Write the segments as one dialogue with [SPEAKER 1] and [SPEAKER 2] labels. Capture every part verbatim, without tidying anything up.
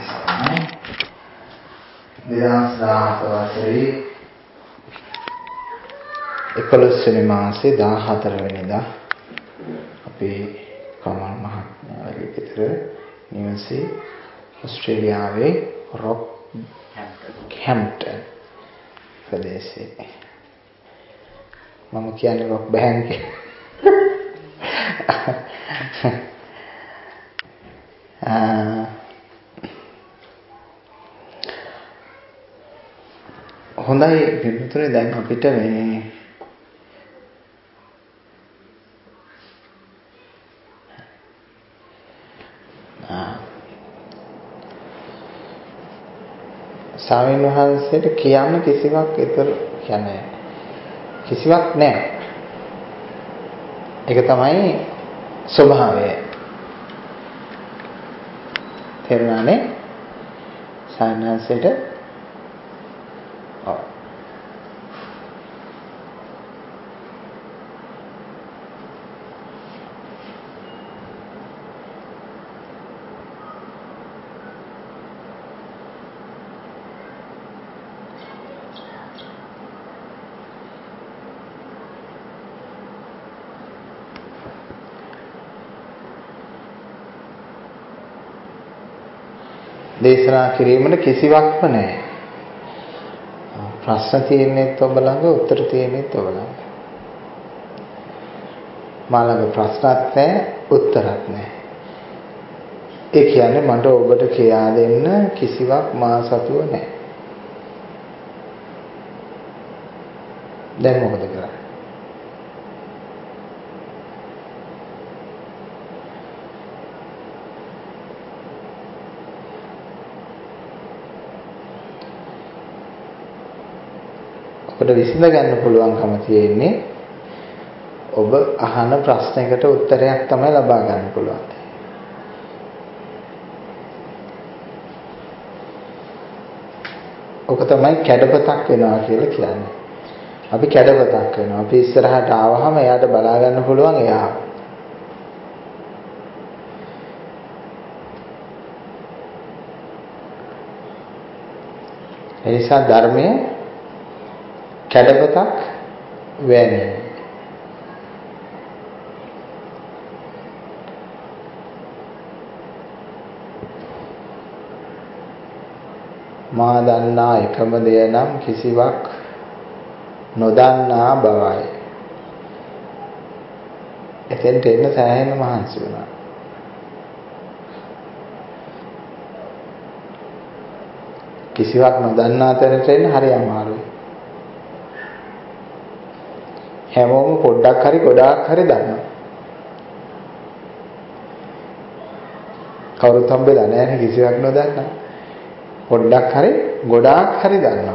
[SPEAKER 1] දෙදහස් දහහත වසරේ එකොළොස් වෙනි මාසේ දාහතර වෙනිදා අපේ කමල් මහත්මයාගේ ගෙදර නිවසේ ඕස්ට්‍රේලියාවේ රොක් හැම්ප්ටන් ප්‍රදේශයේ මම කියන්නේ රොක් බෑන්ඩ් කියලා. හොඳයි පිටුතුනේ දැන් අපිට මේ ස්වාමීන් වහන්සේට කියන්න කිසිවක් ඒතර කියන්නේ කිසිවක් නැහැ. ඒක තමයි ස්වභාවය. තේරුණානේ? ස්වාමීන් වහන්සේට ඔව් දේශනා කිරීමට කිසිවක්ම නැහැ. ප්‍රශ්න තියෙන්නේත් ඔබ ළඟ, උත්තර තියෙන්නේත් ඔබ ළඟ. මා ළඟ ප්‍රශ්නත් නැහැ, උත්තරත් නැහැ. ඒ කියන්නේ මට ඔබට කියා දෙන්න කිසිවක් මා සතුව නැහැ. දැන් මොකද කරන්නේ? ඔබට විසඳ ගන්න පුළුවන්කම තියෙන්නේ ඔබ අහන ප්‍රශ්නයකට උත්තරයක් තමයි ලබා ගන්න පුළුවන්. ඔක තමයි කැඩපතක් වෙනවා කියලා කියන්නේ. අපි කැඩපතක් වෙනවා. අපි ඉස්සරහට ආවහම එයාට බලා ගන්න පුළුවන් එයා. ඒ නිසා ධර්මයේ කැඩපතක් වැනි. මා දන්නා එකම දෙය නම් කිසිවක් නොදන්නා බවයි. එතෙන්ට එන්න සෑහෙන මහන්සි වුණා. කිසිවක් නොදන්නා තැනට එන්න හරි අමාරුයි. හැමෝම පොඩ්ඩක් හරි ගොඩාක් හරි දන්නවා. කවුරුත් හම්බෙලා නැහැ කිසිවක් නොදන්නා. පොඩ්ඩක් හරි ගොඩාක් හරි දන්නවා.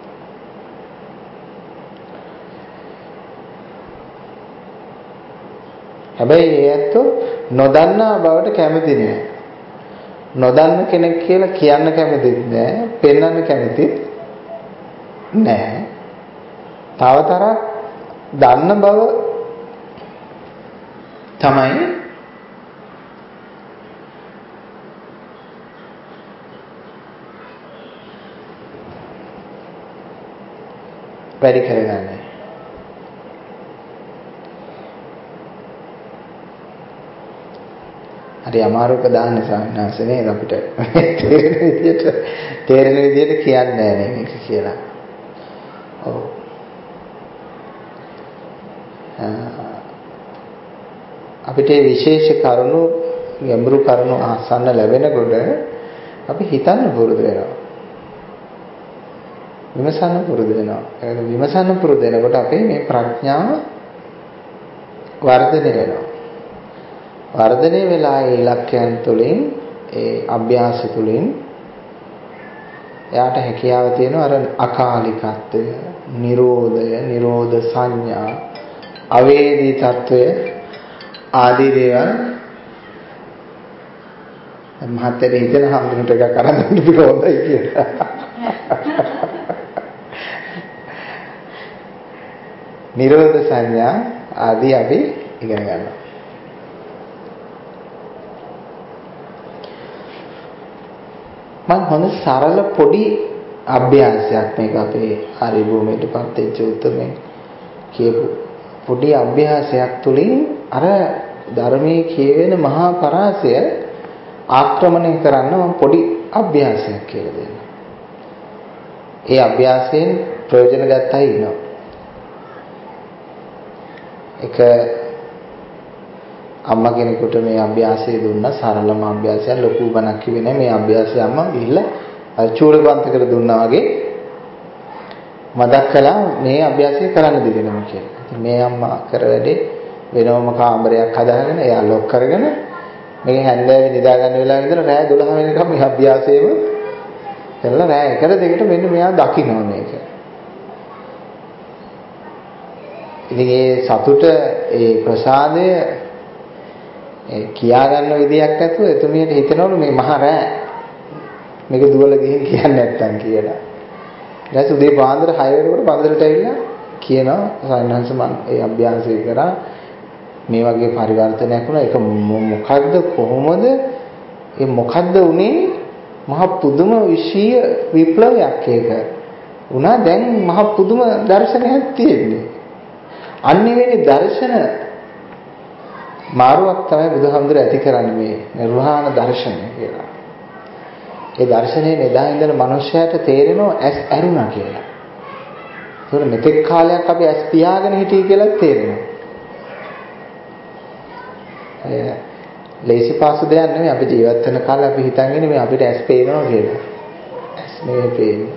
[SPEAKER 1] හැබැයි ඒ ඇත්තෝ නොදන්නා බවට කැමති නෑ. නොදන්න කෙනෙක් කියලා කියන්න කැමතිත් නෑ, පෙන්වන්න කැමතිත් නෑ. තවතරක් දන්න බව තමයි වැඩි කරගන්නේ. හරි අමාරුක දාන්න සාහනස නේද අපිට තේරෙන විදියට තේරෙන විදියට කියන්නේ නැහැ මේක කියලා. ඔව්. අපිට විශේෂ කරුණු ගැඹුරු කරුණු ආසන්න ලැබෙනකොට අපි හිතන්න පුරුදු වෙනවා. විමසන්න පුරුදු වෙනවා. ඒක විමසන්න පුරුදු වෙනකොට අපේ මේ ප්‍රඥාව වර්ධනය වෙනවා. වර්ධනය වෙලා ඒ ඉලක්කයන් තුළින් ඒ අභ්‍යාස තුළින් එයාට හැකියාව තියෙනවා අර අකාලිකත්වය, නිරෝධය, නිරෝධ සංඥා, අවේදී తত্ত্বය ආදී දේවල් මහත්තයා හිතන හැමෝටම එකක් අරන් දෙන්න පුළුවන්යි කියලා. නිරෝධ සංඥා ආදී අපි ඉගෙන ගන්නවා. මම හොඳ සරල පොඩි අභ්‍යාසයක් මේක අපේ හරි භූමියටපත් වෙච්ච උත්තරමෙන් කියපු පොඩි අභ්‍යාසයක් තුලින් අර ධර්මයේ කියවෙන මහා පරාසය ආක්‍රමණය කරන්න මම පොඩි අභ්‍යාසයක් කියලා දෙනවා. ඒ අභ්‍යාසයෙන් ප්‍රයෝජන ගන්නයි ඉන්නවා. එක අම්මා කෙනෙකුට මේ අභ්‍යාසය දුන්නා සරලම අභ්‍යාසයක් ලොකු බණක් කිව්වේ නැහැ මේ අභ්‍යාසය අම්මා ගිහිල්ලා අර චූලපන්තකට දුන්නා වගේ මතක් කළා මේ අභ්‍යාසය කරන්න දෙන්නෙම කියලා. ඉතින් මේ අම්මා කර වැඩේ වෙනම කාමරයක් හදාගෙන එයා ලොක් කරගෙන මේක හැන්දෑවේ නිදා ගන්න වෙලාවෙ ඉඳලා රෑ දොළහ වෙනකම් මේ අභ්‍යාසයම කරලා රෑ එකට දෙකට මෙන්න මෙයා දකින්න මේක. ඉතින් ඒ සතුට ඒ ප්‍රසාදය ඒ කියා ගන්න විදියක් නැතුව එතුමියට හිතනවලු මේ මහා රෑ මේක දුවලා ගිහින් කියන්නේ නැත්තම් කියලා. ඊට පස්සේ උදේ පාන්දර හය වෙනකොට පන්සලට ඇවිල්ලා කියනවා සයන්හන්ස මම ඒ අභ්‍යාසය කරා මේ වගේ පරිවර්තනයක් වුණා. ඒක මොකද්ද කොහොමද? ඒ මොකද්ද උනේ? මහ පුදුම විශ්ීය විප්ලවයක් ඒක. උනා දැන් මහ පුදුම දර්ශනයක් තියෙන්නේ. අනිවෙනි දර්ශන මාරුවක් තමයි බුදුහාමුදුරුවෝ ඇති කරන්නේ මේ නිර්වාණ දර්ශනය කියලා. ඒ දර්ශනයේ එදා ඉඳලා මිනිස්සයාට තේරෙනවා ඇස් ඇරුණා කියලා. ඒක මෙතෙක් කාලයක් අපි ඇස් පියාගෙන හිටියේ කියලා තේරෙනවා. ඒ ලේසි පාසු දෙයක් නෙමෙයි අපි ජීවත් වෙන කාලේ අපි හිතන් ඉන්නේ මේ අපිට ඇස් පේනවා කියලා. ඇස් නෙමෙයි පේන්නේ.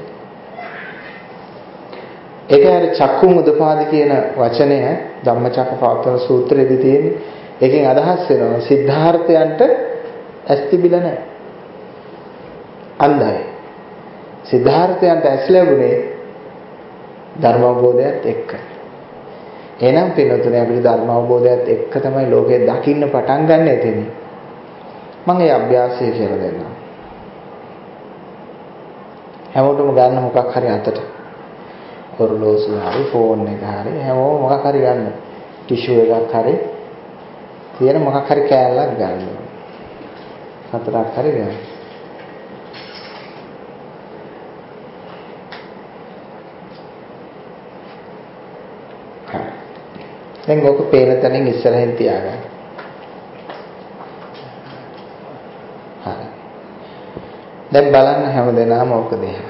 [SPEAKER 1] ඒක හරිය චක්කුම් උදපාදි කියන වචනය ධම්මචක්කපවත්තන සූත්‍රයේදී තියෙන්නේ. ඒකෙන් අදහස් වෙනවා සිද්ධාර්ථයන්ට ඇස් තිබිලා නැහැ. අන්ධයි. සිද්ධාර්ථයන්ට ඇස් ලැබුණේ ධර්ම අවබෝධයත් එක්ක. එහෙනම් පින්නතුනේ අපිට ධර්ම අවබෝධයත් එක්ක තමයි ලෝකය දකින්න පටන් ගන්න එතෙන්නේ. මම ඒ අභ්‍යාසය කියලා දෙන්නම්. හැමෝටම ගන්න මොකක් හරි අතට. ඔරලෝසුව හරි ෆෝන් එක හරි හැමෝම මොකක් හරි ගන්න. ටිෂු එකක් හරි තියෙන මොකක් හරි කෑල්ලක් ගන්න. හතරක් හරි ගන්න. දැන් ඔක පේන තැනින් ඉස්සරහින් තියාගන්න. හරි. දැන් බලන්න හැමදේනම ඕක දෙහා.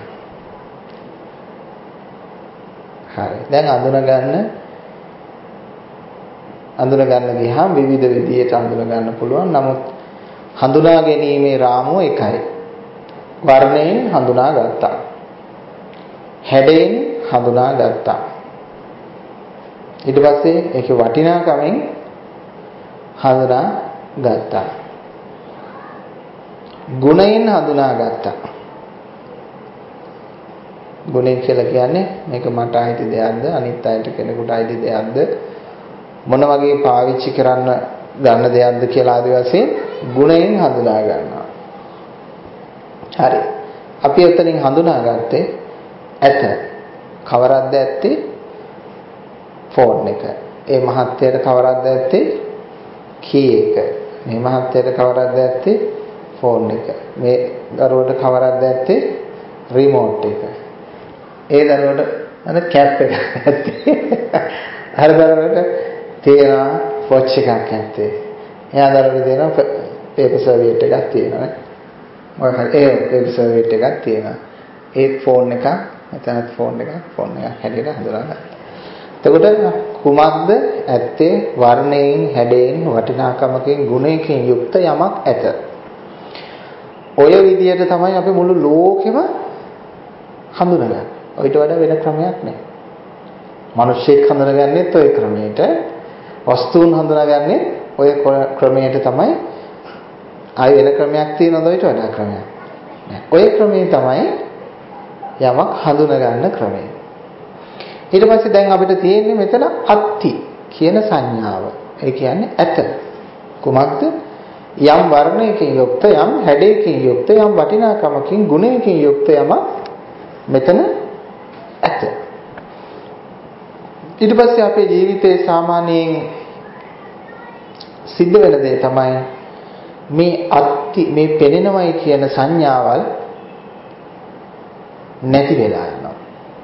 [SPEAKER 1] හරි. දැන් අඳුන ගන්න අඳුන ගන්න ගියාම විවිධ විදියට අඳුන ගන්න පුළුවන්. නමුත් හඳුනා ගැනීමේ රාමුව එකයි. වර්ණයෙන් හඳුනා ගත්තා. හැඩයෙන් හඳුනා ගත්තා. ඊට පස්සේ ඒකේ වටිනාකමෙන් හඳුනා ගත්තා. ගුණයෙන් හඳුනා ගත්තා. ගුණය කියලා කියන්නේ මේක මට අයිති දෙයක්ද අනිත් අයට කෙනෙකුට අයිති දෙයක්ද මොන වගේ පාවිච්චි කරන්න ගන්න දෙයක්ද කියලා ආදි වශයෙන් ගුණයෙන් හඳුනා ගන්නවා. හරි. අපි එතනින් හඳුනාගත්තේ ඇත. කවරක්ද ඇත්තේ? ෆෝන් එක. ඒ මහත්යට කවරක්ද ඇත්තේ? කී එක. මේ මහත්යට කවරක්ද ඇත්තේ? ෆෝන් එක. මේ දරුවට කවරක්ද ඇත්තේ? රිමෝට් එක. ඒ දරුවට අර කැප් එක ඇත්තේ. අර දරුවට තියෙනවා වොච් එකක් ඇත්තේ. එයා දරුවට දෙනවා පේපර් සර්වියට් එකක් තියෙනවා නේ. මොකක් හරි ඒ පේපර් සර්වියට් එකක් තියෙනවා. ඒ ෆෝන් එක නැත්නම් ෆෝන් එක ෆෝන් එකක් හැටියට හඳුනා ගන්න. එතකොට කුමක්ද ඇත්තේ? වර්ණයෙන්, හැඩයෙන්, වටිනාකමකින්, ගුණයකින් යුක්ත යමක් ඇත. ඔය විදියට තමයි අපි මුළු ලෝකෙම හඳුනගන්නේ. ඔයිට වඩා වෙන ක්‍රමයක් නැහැ. මිනිස්සෙක් හඳුනගන්නෙත් ඔය ක්‍රමයට, වස්තුන් හඳුනගන්නේ ඔය ක්‍රමයට තමයි. ආයෙ වෙන ක්‍රමයක් තියෙනවද ඔයිට වඩා ක්‍රමයක්? නැහැ. ඔය ක්‍රමේ තමයි යමක් හඳුනගන්න ක්‍රමය. ඊට පස්සේ දැන් අපිට තියෙන්නේ මෙතන අත්ති කියන සංඥාව. ඒ කියන්නේ ඇත. කුමක්ද? යම් වර්ණයකින් යුක්ත, යම් හැඩයකින් යුක්ත, යම් වටිනාකමකින්, ගුණයකින් යුක්ත යම මෙතන ඇත. ඊට පස්සේ අපේ ජීවිතයේ සාමාන්‍යයෙන් සිද්ධ වෙන දේ තමයි මේ අත්ති මේ පෙනෙනවයි කියන සංඥාවල් නැති වෙලා යනවා.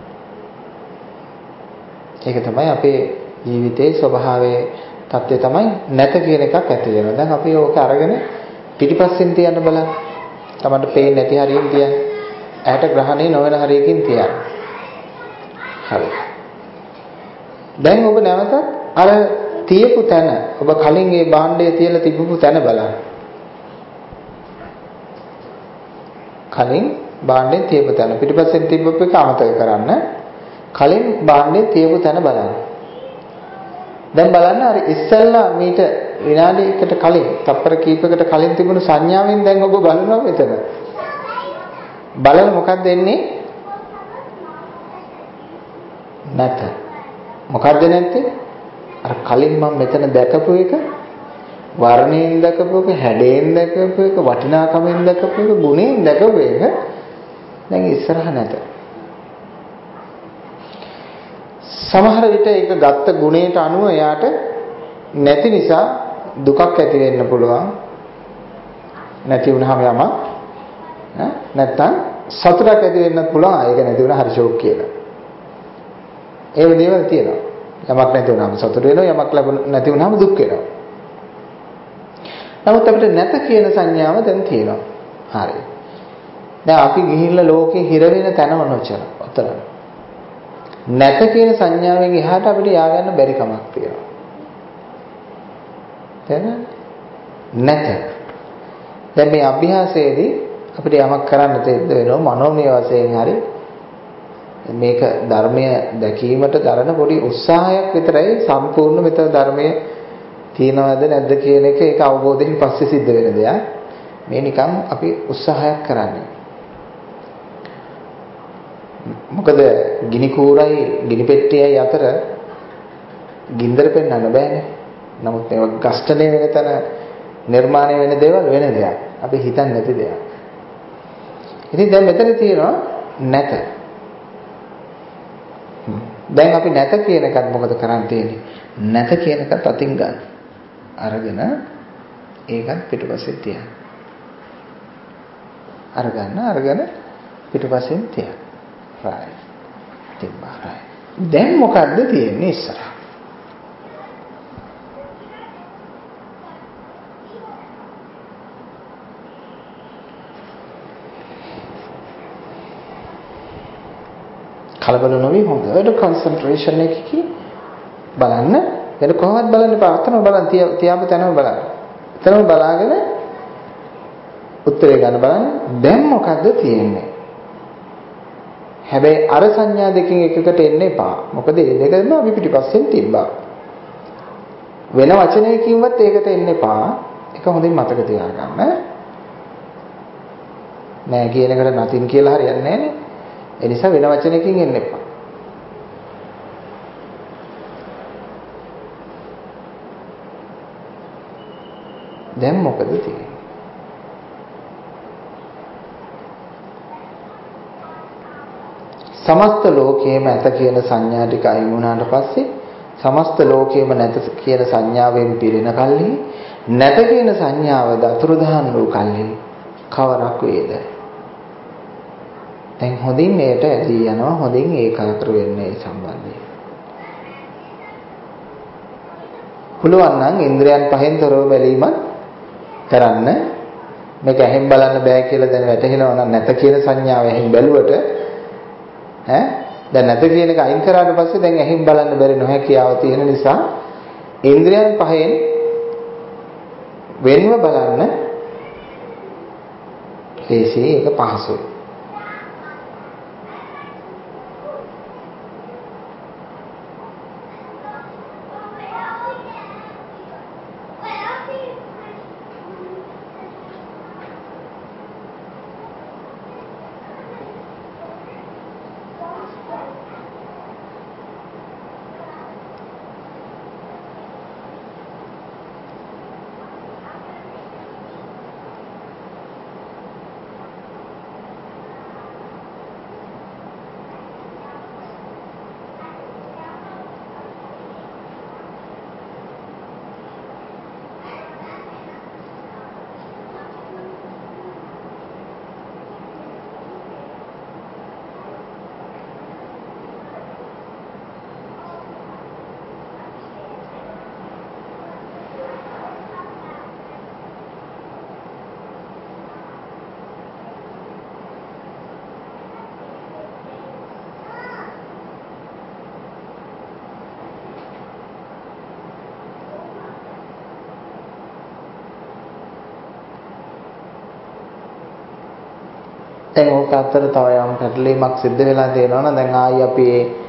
[SPEAKER 1] ඒක තමයි අපේ ජීවිතයේ ස්වභාවයේ தත්ත්වය තමයි නැත කියන එකක් ඇති වෙනවා. දැන් අපි ඕක අරගෙන පිටිපස්සෙන් තියන්න බලන්න. තමන්ට පේන්නේ නැති හරියෙන් තියන්න. ඇහැට ග්‍රහණය නොවන හරියකින් තියන්න. හරි. දැන් ඔබ නැවතත් අර තියපු තැන ඔබ කලින් ඒ භාණ්ඩය තියලා තිබපු තැන බලන්න. කලින් භාණ්ඩේ තියපු තැන පිටිපස්සෙන් තිබ්බපු එක අමතක කරන්න. කලින් භාණ්ඩේ තියපු තැන බලන්න. දැන් බලන්න අර ඉස්සෙල්ලා මීට විනාඩියකට කලින් තප්පර කීපයකට කලින් තිබුණු සංඥාවෙන් දැන් ඔබ බලනවා මෙතන. බලලා මොකක්ද එන්නේ? නැත. මොකක්ද නැත්තේ? අර කලින් මම මෙතන දැකපු එක, වර්ණයෙන් දැකපු එක, හැඩයෙන් දැකපු එක, වටිනාකමෙන් දැකපු එක, ගුණයෙන් දැකපු එක දැන් ඉස්සරහ නැත. සමහර විට ඒක ගත්ත ගුණයට අනුව එයාට නැති නිසා දුකක් ඇති වෙන්න පුළුවන්. නැති වුනහම යම ඈ නැත්තම් සතුටක් ඇති වෙන්නත් පුළුවන්. ඒක නැති වුණා හරි ෂෝක් කියලා. ඒ දේවල් තියෙනවා. යමක් නැති වුණාම සතුට වෙනවා, යමක් ලැබුණ නැති වුණාම දුක් වෙනවා. නමුත් අපිට නැත කියන සංඥාව දැන් තියෙනවා. හරි. දැන් අපි ගිහිල්ලා ලෝකේ හිර වෙන තැනම නොචර. උතර. නැත කියන සංඥාවෙන් එහාට අපිට ය아가න්න බැරි කමක් තියෙනවා. තේරෙනවද? නැත. දැන් මේ අභ්‍යාසයේදී අපිට යමක් කරන්න තෙද්ද වෙනවා මනෝමය වශයෙන් හරි මේක ධර්මය දැකීමට දරන පොඩි උත්සාහයක් විතරයි සම්පූර්ණ මෙතන ධර්මයේ තියනවද නැද්ද කියන එක ඒක අවබෝධයෙන් පස්සේ සිද්ධ වෙන දෙයක්. මේ නිකන් අපි උත්සාහයක් කරන්නේ. මොකද ගිනි කූරයි ගිනි පෙට්ටියයි අතර ගින්දර පෙන්වන්න බෑනේ. නමුත් මේවා ගස්ඨණය වෙන තැන නිර්මාණය වෙන දේවල් වෙන දෙයක්. අපි හිතන්නේ නැති දෙයක්. ඉතින් දැන් මෙතන තියෙනවා නැත. දැන් අපි නැත කියන එකත් මොකද කරන්න තියෙන්නේ? නැත කියන එකත් අතින් ගන්න. අරගෙන ඒකත් පිටුපස්සෙන් තියන්න. අරගන්න අරගෙන පිටුපස්සෙන් තියන්න. right. තිබ්බා right. දැන් මොකද්ද තියෙන්නේ ඉස්සරහ? කලබල නොවි හොඳට concentration එකකින් බලන්න. වෙන කොහොමද බලන්න පාත්තන බලන්න තියාපු තැනම බලන්න. එතනම බලාගෙන උත්තරේ ගන්න බලන්න. දැන් මොකද්ද තියෙන්නේ? හැබැයි අර සංඥා දෙකෙන් එකකට එන්න එපා. මොකද මේ දෙකම අපි පිටිපස්සෙන් තිබ්බා. වෙන වචනයකින්වත් ඒකට එන්න එපා. ඒක හොඳින් මතක තියාගන්න. නෑ කියන එකට nothing කියලා හරියන්නේ නෑනේ. ඒ නිසා වෙන වචනයකින් එන්න එපා. දැන් මොකද තියෙන්නේ? සමස්ත ලෝකයේම ඇත කියන සංඥා ටික අයින් වුණාට පස්සේ සමස්ත ලෝකයේම නැත කියන සංඥාවෙන් පිරෙන කල්හි නැත කියන සංඥාව දතුරුදහන් වූ කල්හි කවරක් වේද? දැන් හොඳින් මේකට ඇදී යනවා හොඳින් ඒකාග්‍ර වෙන්න ඒ සම්බන්ධයෙන්. පුළුවන් නම් ඉන්ද්‍රයන් පහෙන් තොරව බැලීමක් කරන්න. මේක ඇහෙන් බලන්න බෑ කියලා දැන වැටහෙනවා නම් නැත කියන සංඥාව ඇහෙන් බැලුවට ඈ දැන් නැත කියන එක අයින් කරාට පස්සේ දැන් ඇහෙන් බලන්න බැරි නොහැකියාව තියෙන නිසා ඉන්ද්‍රයන් පහෙන් වෙන්ව බලන්න ලේසියි ඒක පහසුයි. දැන් ඕක අතර තව යම් පැටලීමක් සිද්ධ වෙලා තියෙනවා නම් දැන් ආයි අපි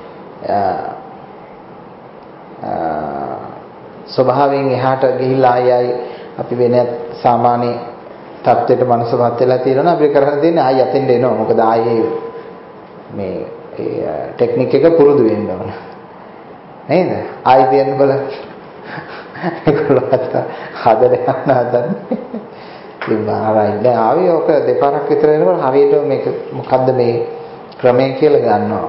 [SPEAKER 1] ස්වභාවයෙන් එහාට ගිහිල්ලා ආයි ආයි අපි වෙන සාමාන්‍ය තත්ත්වයට මනසපත් වෙලා තියෙනවා. අපි කරන්න තියෙන්නේ ආයි අතෙන්ට එනවා. මොකද ආයි මේ ඒ ටෙක්නික් එක පුරුදු වෙන්න ඕන. නේද? ආයි කියන්න බලන්න. ඒකලත් හදලා යන්න හදන්නේ. ඉතින් බාරයි. දැන් ආවේ ඔක දෙපාරක් විතර වෙනකොට හරියට මේක මොකද්ද මේ ක්‍රමය කියලා ගන්නවා.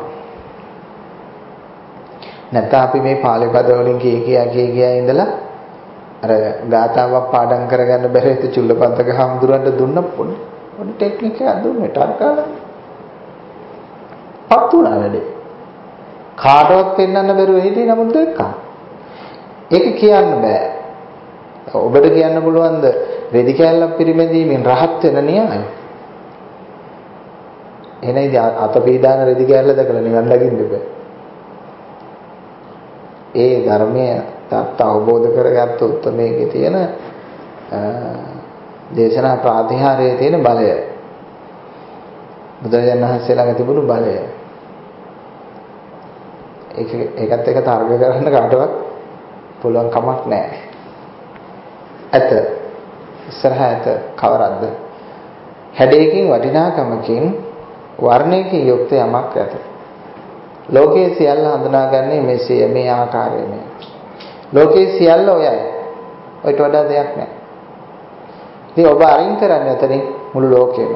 [SPEAKER 1] නැත්නම් අපි මේ පාළි පද වලින් කී කියා කී කියා ඉඳලා අර ගාතාවක් පාඩම් කරගන්න බැරි හිත චුල්ලපන්තක හාමුදුරන්ට දුන්න පොඩි පොඩි ටෙක්නික් එකක් දුන්නේ ටර්කාලා. පතුණා වැඩේ. කාටවත් පෙන්වන්න බැරුව හිටියේ නමුත් දැක්කා. ඒක කියන්න බෑ. ඔබට කියන්න පුළුවන්ද රෙදි කෑල්ලක් පිරිමැදීමෙන් රහත් වෙන න්‍යාය? එනයිද අත පීඩාන රෙදි කෑල්ල දැකලා නිවන් දකින්න බෑ. ඒ ධර්මයේ තත් අවබෝධ කරගත්තොත් මේකේ තියෙන දේශනා ප්‍රාතිහාර්යයේ තියෙන බලය. බුදුරජාණන් වහන්සේ ළඟ තිබුණු බලය. ඒක ඒකත් එක තර්ක කරන්න කාටවත් පුළුවන් කමක් නැහැ. ඇත ඉස්සරහ ඇත කවරක්ද? හැඩයකින් වටිනාකමකින් වර්ණයකින් යුක්ත යමක් ඇත. ලෝකයේ සියල්ල හඳුනාගන්නේ මෙසේ මේ ආකාරයෙන්. ලෝකයේ සියල්ල ඔයයි. ඔයිට වඩා දෙයක් නැහැ. ඉතින් ඔබ අරින් කරන්නේ අතරින් මුළු ලෝකෙම.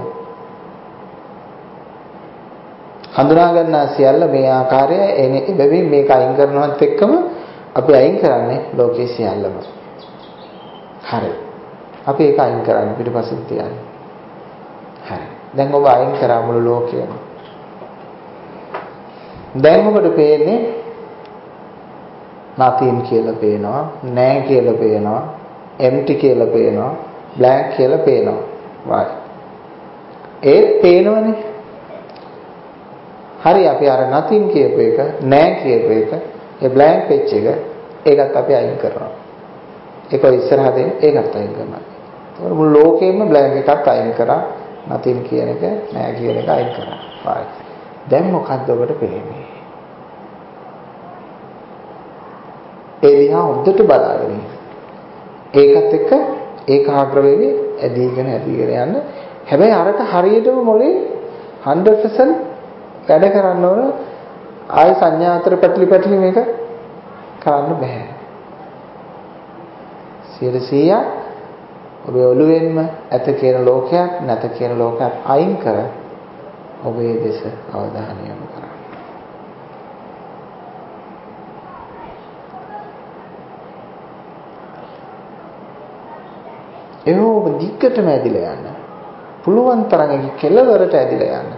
[SPEAKER 1] හඳුනා ගන්නා සියල්ල මේ ආකාරය එබැවින් මේක අයින් කරනවත් එක්කම අපි අයින් කරන්නේ ලෝකයේ සියල්ලම. හරි. අපි ඒක අයින් කරන්න පිටිපස්සෙන් තියන්නේ. හරි. දැන් ඔබ අයින් කරා මුළු ලෝකයම. දැන් ඔබට පේන්නේ nothing කියලා පේනවා, නැහැ කියලා පේනවා, empty කියලා පේනවා, blank කියලා පේනවා. right. ඒත් පේනවනේ. හරි අපි අර nothing කියපු එක, නැහැ කියපු එක, ඒ blank page එක ඒකත් අපි අයින් කරනවා. ඒක ඉස්සරහදී ඒකත් අයින් කරනවා. ඒතකොට මුළු ලෝකෙම blank එකත් අයින් කරා, nothing කියන එක, නැහැ කියන එක අයින් කරා. right. දැන් මොකද්ද ඔබට පේන්නේ? ඒ දිහා හොද්දට බලාගෙන ඉන්න. ඒකත් එක්ක ඒකාග්‍ර වෙවි ඇදීගෙන ඇදීගෙන යන්න. හැබැයි අරක හරියටම මොලේ hundred percent වැඩ කරන්න ඕන. ආය සංඥා අතර පැටලි පැටලි මේක කරන්න බෑ. සියයට සීයක් ඔබේ ඔළුවෙන්ම ඇත කියන ලෝකයක් නැත කියන ලෝකයක් අයින් කර ඔබේ දේශ අවධානය යොමු කරන්න. ඒ ඔබ දිගටම ඇදිලා යන්න. පුළුවන් තරම් ඒක කෙලවරට ඇදිලා යන්න.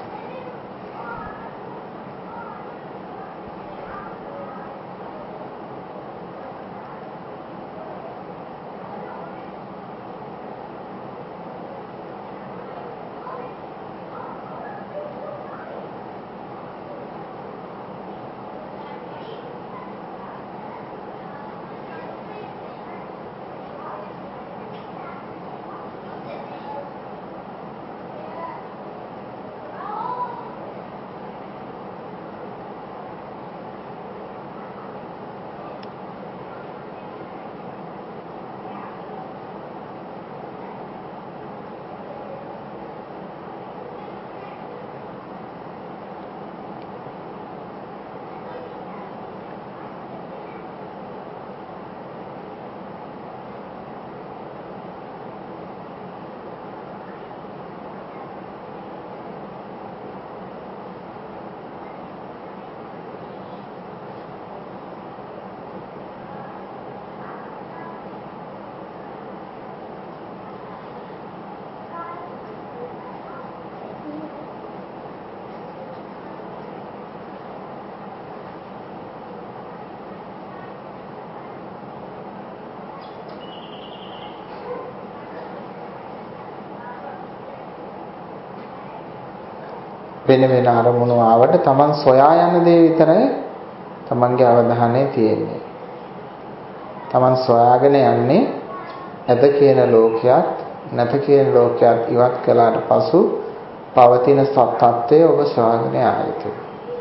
[SPEAKER 1] වෙන වෙන අරමුණු ආවට Taman සොයා යන දේ විතරයි Tamanගේ අවධානය තියෙන්නේ. Taman සොයාගෙන යන්නේ ඇත කියන ලෝකයක් නැත කියන ලෝකයක් ඉවත් කළාට පසු පවතින තත්ත්වය ඔබ සොයාගෙන ආ යුතුයි.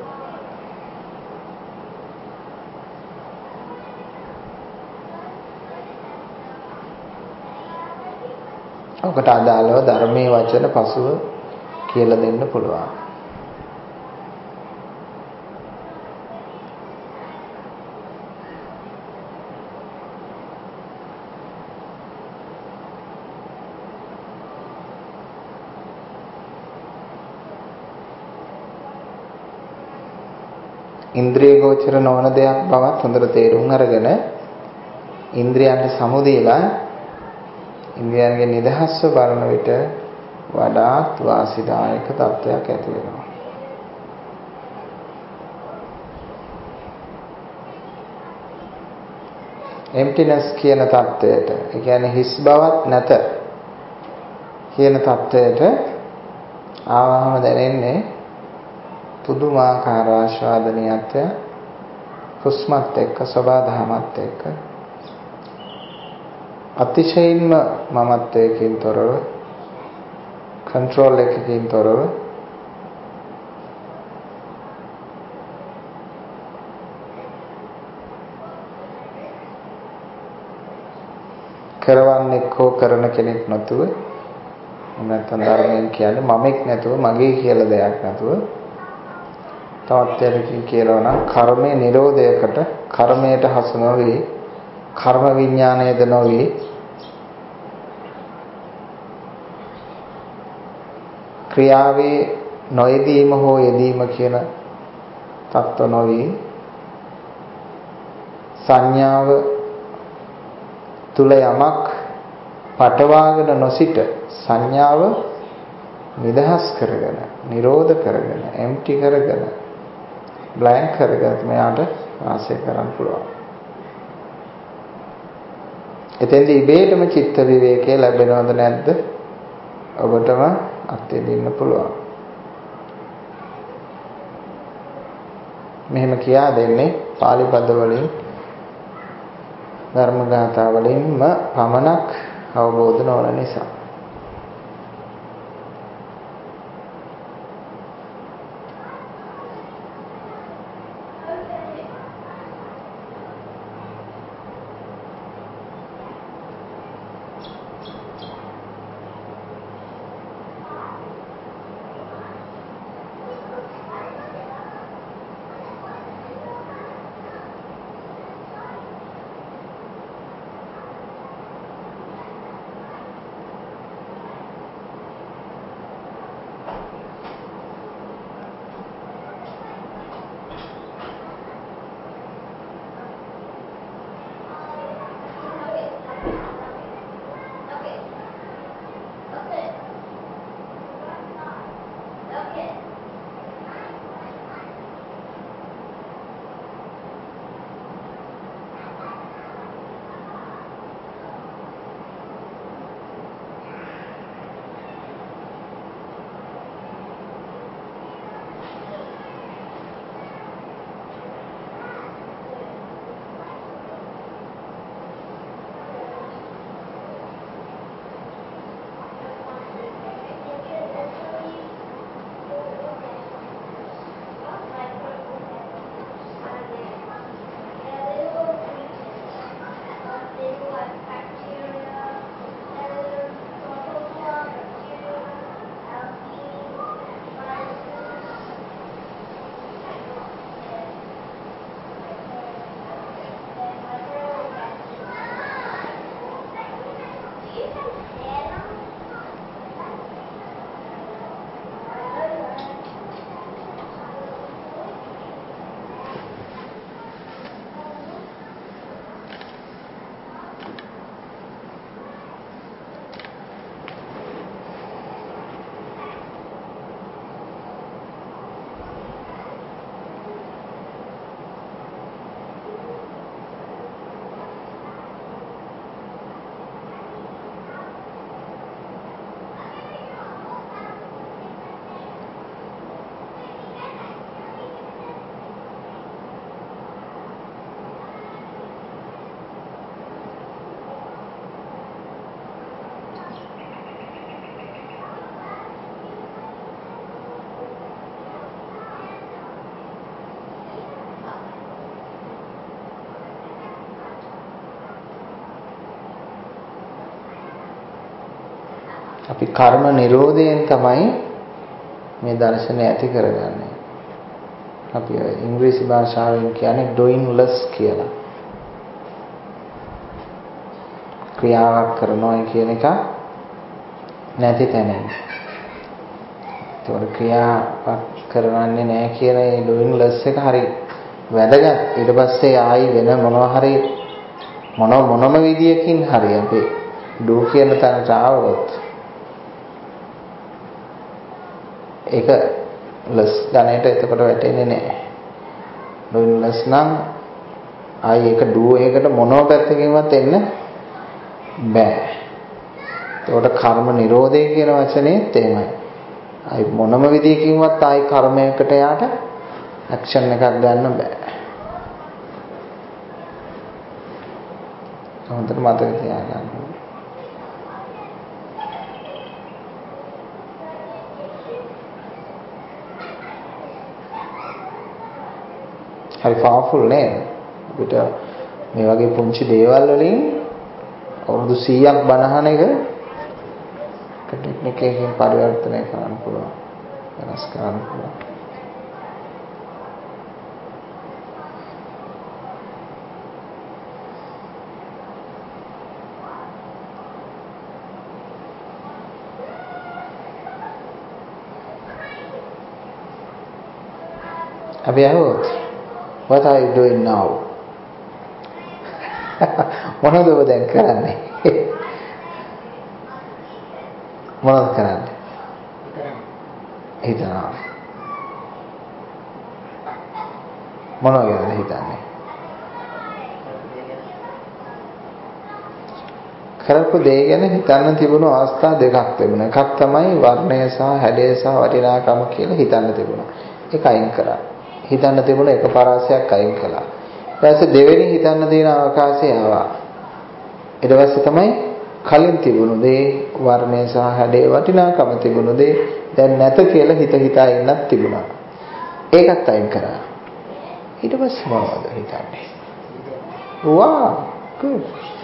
[SPEAKER 1] ඔකට අදාළව ධර්මයේ වචන පසුව කියලා දෙන්න පුළුවන්. ඉන්ද්‍රිය ගෝචර නොවන දෙයක් බවත් හොඳට තේරුම් අරගෙන ඉන්ද්‍රියන්ට සමුදීලා ඉන්ද්‍රියන්ගේ නිදහස්ව බලන විට වඩාත් වාසිදායක තත්ත්වයක් ඇති වෙනවා. emptiness කියන තත්ත්වයට, ඒ කියන්නේ හිස් බවක් නැත කියන තත්ත්වයට ආවම දැනෙන්නේ පුදුමාකාර ආස්වාදනීයත්වය, හුස්මත් එක්ක සබාධමත් එක්ක අතිශයින්ම මමත්වයකින් තොරව, කන්ට්‍රෝල් එකකින් තොරව කරවන්නේ කෝ කරන කෙනෙක් නැතුව, නැත්නම් ධර්මයෙන් කියන්නේ මමෙක් නැතුව, මගේ කියලා දෙයක් නැතුව තවත් දෙයකින් කියනවා නම් කර්මයේ නිරෝධයකට, කර්මයට හසු නොවි, කර්ම විඥානයේද නොවි ක්‍රියාවේ නොයෙදීම හෝ යෙදීම කියන තත්ත්ව නොවි සංඥාව තුල යමක් පටවාගෙන නොසිට සංඥාව නිදහස් කරගෙන, නිරෝධ කරගෙන, empty කරගෙන, blank කරගෙන මෙයාට වාසය කරන්න පුළුවන්. එතෙන්දී ඉබේටම චිත්ත විවේකය ලැබෙනවද නැද්ද? ඔබටම අත්දෙන්න පුළුවන්. මෙහෙම කියා දෙන්නේ පාලි පද වලින්, ධර්ම ගාථා වලින්ම පමණක් අවබෝධ නොවන නිසා. අපි කර්ම නිරෝධයෙන් තමයි මේ දර්ශනය ඇති කරගන්නේ. අපි ඉංග්‍රීසි භාෂාවෙන් කියන්නේ doing less කියලා. ක්‍රියාවක් කරනවා කියන එක නැති තැනින්. ඒතකොට ක්‍රියාවක් කරවන්නේ නැහැ කියන ඒ doing less එක හරි වැදගත්. ඊට පස්සේ ආයි වෙන මොනවා හරි මොන මොනම විදියකින් හරි අපි do කියන තැනට ආවොත් ඒක less ගණයට එතකොට වැටෙන්නේ නැහැ. doing less නම් ආයි ඒක do එකකට මොනම පැත්තකින්වත් එන්න බෑ. ඒකට කර්ම නිරෝධය කියන වචනේත් එහෙමයි. ආයි මොනම විදියකින්වත් ආයි කර්මයකට යාට ඇක්ෂන් එකක් ගන්න බෑ. හොඳට මතක තියාගන්න. හරි පවර්ෆුල් නේද? අපිට මේ වගේ පුංචි දේවල් වලින් අවුරුදු සීයක් බණහන එක ටෙක්නික් එකකින් පරිවර්තනය කරන්න පුළුවන්. වෙනස් කරන්න පුළුවන්. Have you heard? What are you doing now? මොනවද ඔබ දැන් කරන්නේ? මොනවද කරන්නේ? හිතනවා. මොනවද ගැනද හිතන්නේ? කරපු දේ ගැන හිතන්න තිබුණු අවස්ථා දෙකක් තිබුණා. එකක් තමයි වර්ණය සහ හැඩය සහ වටිනාකම කියලා හිතන්න තිබුණා. ඒක අයින් කරා. හිතන්න තිබුණ එක පරාසයක් අයින් කළා. ඊට පස්සේ දෙවෙනි හිතන්න තියෙන අවකාශය ආවා. ඊට පස්සේ තමයි කලින් තිබුණු දේ වර්ණය සහ හැඩේ වටිනාකම තිබුණු දේ දැන් නැත කියලා හිත හිතා ඉන්නත් තිබුණා. ඒකත් අයින් කරා. ඊට පස්සේ මොනවද හිතන්නේ? wow good.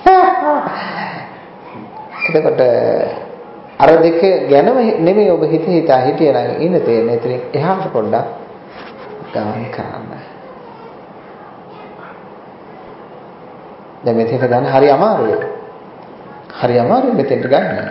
[SPEAKER 1] එතකොට අර දෙක ගැනම නෙමෙයි ඔබ හිත හිතා හිටියනම් ඉන්න තියෙන්නේ. එතන එහාට පොඩ්ඩක් ගමන් කරන්න. දැන් මෙතෙන්ට ගන්න හරි අමාරුයි. හරි අමාරුයි මෙතෙන්ට ගන්න.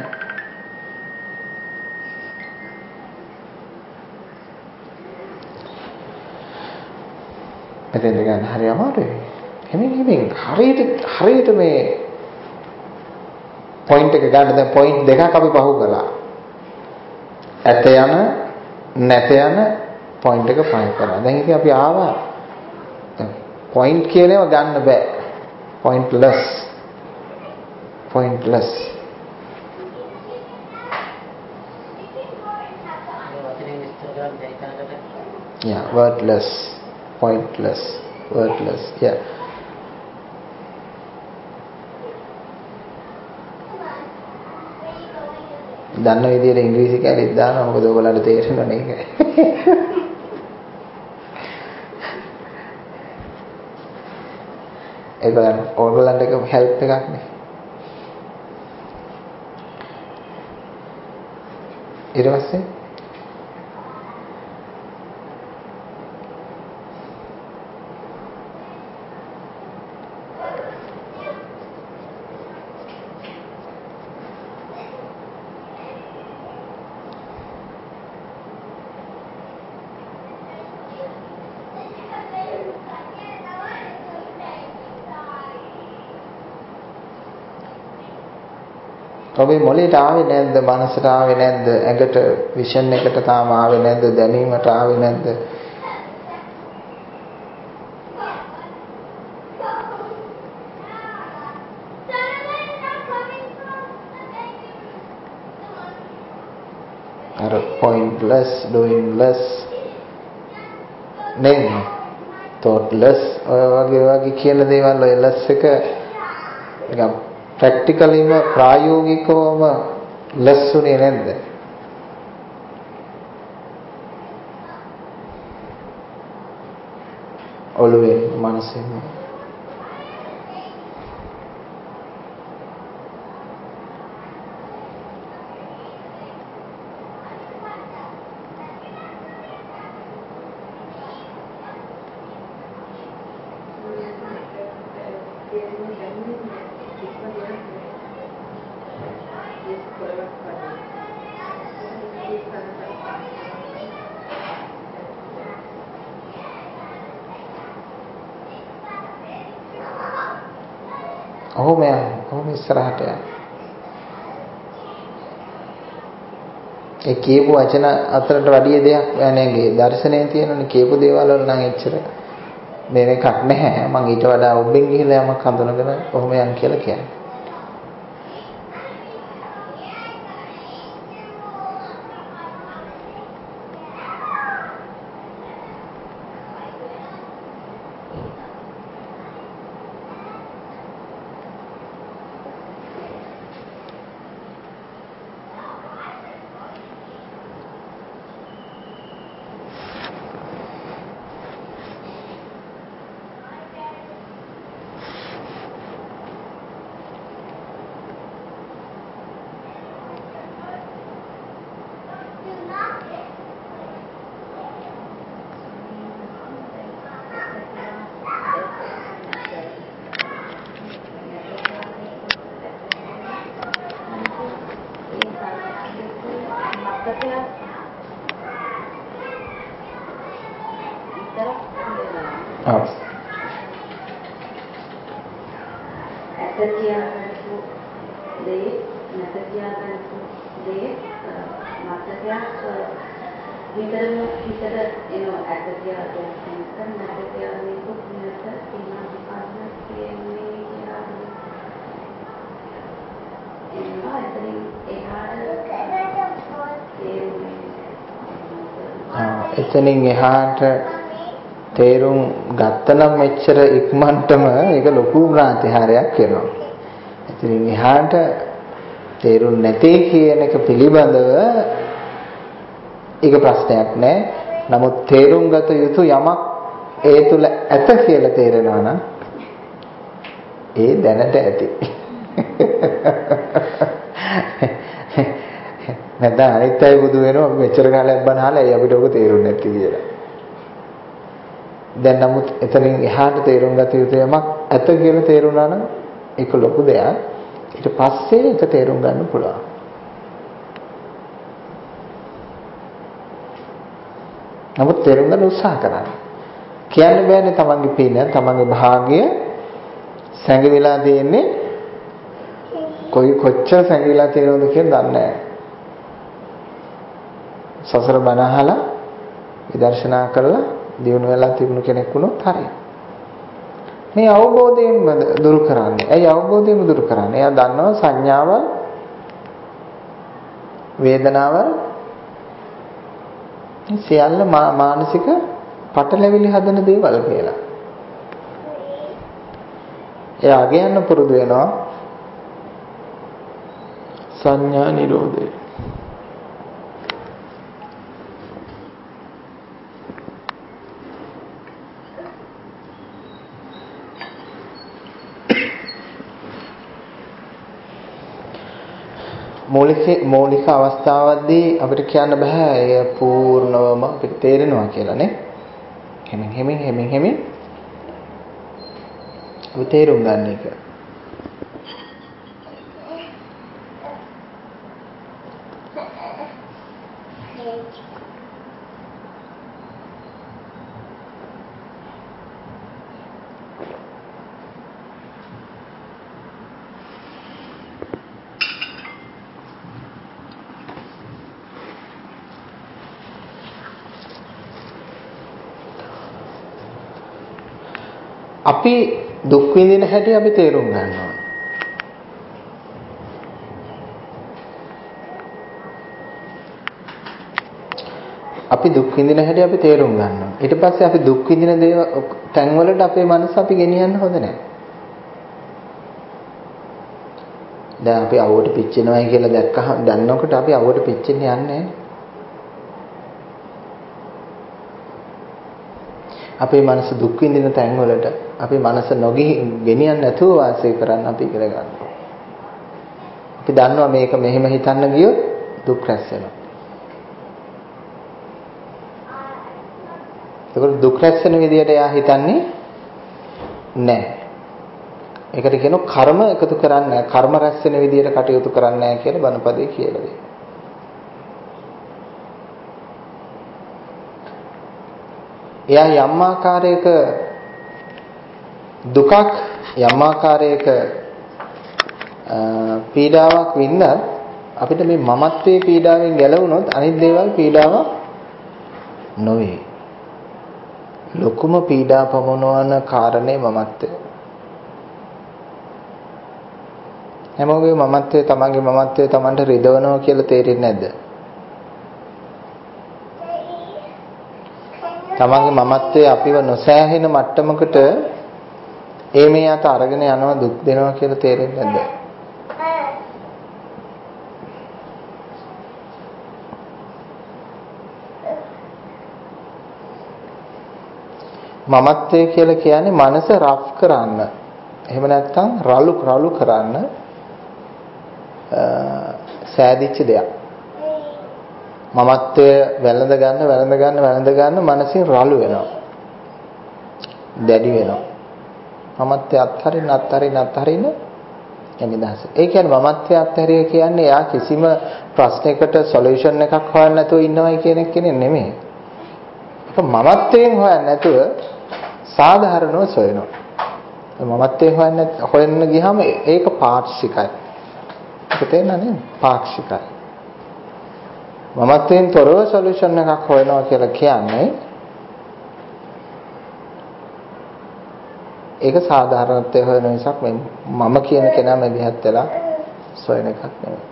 [SPEAKER 1] මෙතෙන්ට ගන්න හරි අමාරුයි. එමින් එමින් හරියට හරියට මේ පොයින්ට් එක ගන්න. දැන් පොයින්ට් දෙකක් අපි පහු කළා. ඇත යන නැත යන පොයින්ට් එක පහ කරා. දැන් ඉතින් අපි ආවා. පොයින්ට් කියන ඒවා ගන්න බෑ. pointless. pointless. yeah wordless. pointless. wordless. yeah. දන්න විදියට ඉංග්‍රීසි කැලිත් දානවා. මොකද ඔයගොල්ලන්ට තේරෙන්නේ නැහැ. ඒක ඕගොල්ලන්ට එක හෙල්ප් එකක් නේ. ඊට පස්සේ ඔබේ මොළයට ආවේ නැද්ද? මනසට ආවේ නැද්ද? ඇඟට විෂන් එකට තාම ආවේ නැද්ද? දැනීමට ආවේ නැද්ද? අර pointless, doing less නේද? thoughtless ඔය වගේ වගේ කියන දේවල් ඔය less එක නිකන් ප්‍රැක්ටිකලිම ප්‍රායෝගිකවම ලෙස් උනේ නැද්ද? ඔළුවේ මනසෙම ඔහොම යන්න. ඔහොම ඉස්සරහට යන්න. ඒ කියපු වචන අතරට වැඩි දෙයක් නැගේ දර්ශනයේ තියෙනනේ කියපු දේවල් වල නම් එච්චර මේ එකක් නැහැ. මම ඊට වඩා ඔබෙන් ගිහිල්ලා යමක් හඳුනගෙන ඔහොම යන් කියලා කියන්නේ. එතනින් එහාට තේරුම් ගත්තනම් මෙච්චර ඉක්මනටම ඒක ලොකු ප්‍රාතිහාරයක් වෙනවා. එතනින් එහාට තේරුම් නැtei කියන එක පිළිබඳව ඒක ප්‍රශ්නයක් නෑ. නමුත් තේරුම් ගත යුතු යමක් ඒ තුල ඇත කියලා තේරෙනවා නම් ඒ දැනට ඇති. නැත්නම් අනිත් අය බුදු වෙනවා අපි මෙච්චර කාලයක් බණ අහලා ඒ අපිට ඔක තේරුන්නේ නැති කියලා. දැන් නමුත් එතනින් එහාට තේරුම් ගත යුතු යමක් ඇත කියලා තේරුණා නම් ඒක ලොකු දෙයක්. ඊට පස්සේ ඒක තේරුම් ගන්න පුළුවන්. නමුත් තේරුම් ගන්න උත්සාහ කරන්න. කියන්න බෑනේ තමන්ගේ පින, තමන්ගේ භාගය සැඟවිලා තියෙන්නේ කොයි කොච්චර සැඟවිලා තියෙනවද කියලා දන්නේ නැහැ. සසර බණ අහලා විදර්ශනා කරලා දිනු වෙලා තිබුණු කෙනෙක් වුණොත් හරියි. මේ අවබෝධයෙන්ම දුරු කරන්නේ. ඇයි අවබෝධයෙන්ම දුරු කරන්නේ? එයා දන්නවා සංඥාවල්, වේදනාවල් සියල්ල මානසික පටලැවිලි හදන දේවල් කියලා. එයා අගයන්න පුරුදු වෙනවා සංඥා නිරෝධය. මූලික මූලික අවස්ථාවදී අපිට කියන්න බෑ ඒ පූර්ණවම අපිට තේරෙනවා කියලා නේ. හැමින් හැමින් හැමින් හැමින් අපි තේරුම් ගන්න එක. අපි දුක් විඳින හැටි අපි තේරුම් ගන්නවා. අපි දුක් විඳින හැටි අපි තේරුම් ගන්නවා. ඊට පස්සේ අපි දුක් විඳින දේ තැන් වලට අපේ මනස අපි ගෙනියන්න හොඳ නැහැ. දැන් අපි අවුවට පිච්චෙනවයි කියලා දැක්කහම දන්නකොට අපි අවුවට පිච්චෙන්න යන්නේ නැහැ. අපේ මනස දුක් විඳින තැන් වලට අපේ මනස නොගිහි ගෙනියන්න නැතුව වාසය කරන්න අපි ඉගෙන ගන්නවා. අපි දන්නවා මේක මෙහෙම හිතන්න ගියොත් දුක් රැස් වෙනවා. ඒකෝ දුක් රැස් වෙන විදියට එයා හිතන්නේ නැහැ. ඒකට කියනවා කර්ම එකතු කරන්නේ නැහැ. කර්ම රැස් වෙන විදියට කටයුතු කරන්නේ නැහැ කියලා බණපදේ කියලා දෙනවා. එයා යම් ආකාරයක දුකක් යම් ආකාරයක පීඩාවක් වින්දත් අපිට මේ මමත්වයේ පීඩාවෙන් ගැලවුණොත් අනිත් දේවල් පීඩාවක් නොවේ. ලොකුම පීඩා පමුණවන කාරණේ මමත්වය. හැමෝගේ මමත්වයේ තමන්ගේ මමත්වයේ තමන්ට රිදවනවා කියලා තේරෙන්නේ නැද්ද? තමන්ගේ මමත්වයේ අපිව නොසෑහෙන මට්ටමකට ඒ මේ අත අරගෙන යනවා දුක් දෙනවා කියලා තේරෙන්නේ නැද්ද? මමත්වයේ කියලා කියන්නේ මනස රෆ් කරන්න. එහෙම නැත්නම් රළු රළු කරන්න සෑදිච්ච දෙයක්. මමත්වය වැළඳ ගන්න වැළඳ ගන්න වැළඳ ගන්න මනසින් රළු වෙනවා. දැඩි වෙනවා. මමත්වය අත්හරින්න අත්හරින්න අත්හරින්න එනිදහස. ඒ කියන්නේ මමත්වය අත්හැරිය කියන්නේ යා කිසිම ප්‍රශ්නයකට සොලියුෂන් එකක් හොයන්න නැතුව ඉන්නවයි කියන එක නෙමෙයි. ඒක මමත්වයෙන් හොයන්න නැතුව සාධාරණව සොයනවා. මමත්වයෙන් හොයන්න හොයන්න ගියාම ඒක පාක්ෂිකයි. ඒක තේරෙනා නේද? පාක්ෂිකයි. මමත්වයෙන් තොරව සොලියුෂන් එකක් හොයනවා කියලා කියන්නේ ඒක සාධාරණත්වයේ හොයන මිසක් මේ මම කියන කෙනා මෙදිහත් වෙලා සොයන එකක් නෙමෙයි.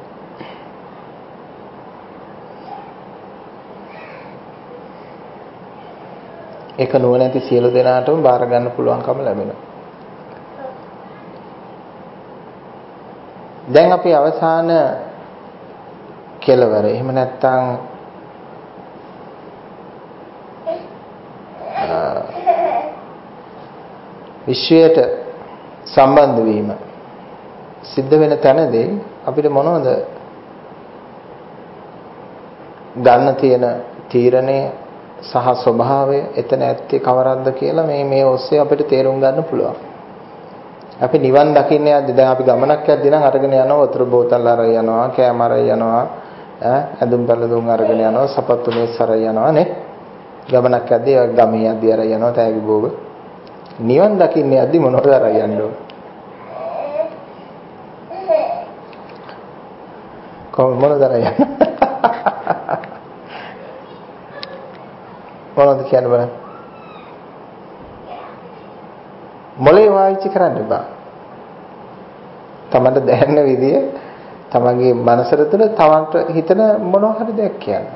[SPEAKER 1] ඒක නුවණැති සියලු දෙනාටම බාර ගන්න පුළුවන්කම ලැබෙනවා. දැන් අපි අවසාන කෙලවර. එහෙම නැත්නම් විශ්වයට සම්බන්ධ වීම සිද්ධ වෙන තැනදී අපිට මොනවද ගන්න තියෙන තීරණය සහ ස්වභාවය එතන ඇත්තේ කවරක්ද කියලා මේ මේ ඔස්සේ අපිට තේරුම් ගන්න පුළුවන්. අපි නිවන් දකින්න යද්දි දැන් අපි ගමනක් යද්දි නම් අරගෙන යනවා වතුර බෝතල් අරගෙන යනවා කෑම අරගෙන යනවා ඈ ඇඳුම් පැළඳුම් අරගෙන යනවා සපත්තු මේස් අරගෙන යනවා නේ. ගමනක් යද්දි ගමේ යද්දි අරගෙන යනවා තෑගි භෝග. නිවන් දකින්න යද්දි මොනවද අරගෙන යන්න ඕන? කොහොමද මොනවද අරගෙන යන්නේ? මොනවද කියන්නේ බලන්න. මොලේ වායිචි කරන්න බෑ. තමන්ට දැනෙන විදිය තමන්ගේ මනසට තුළ තමන්ට හිතන මොනවා හරි දෙයක් කියන්නේ.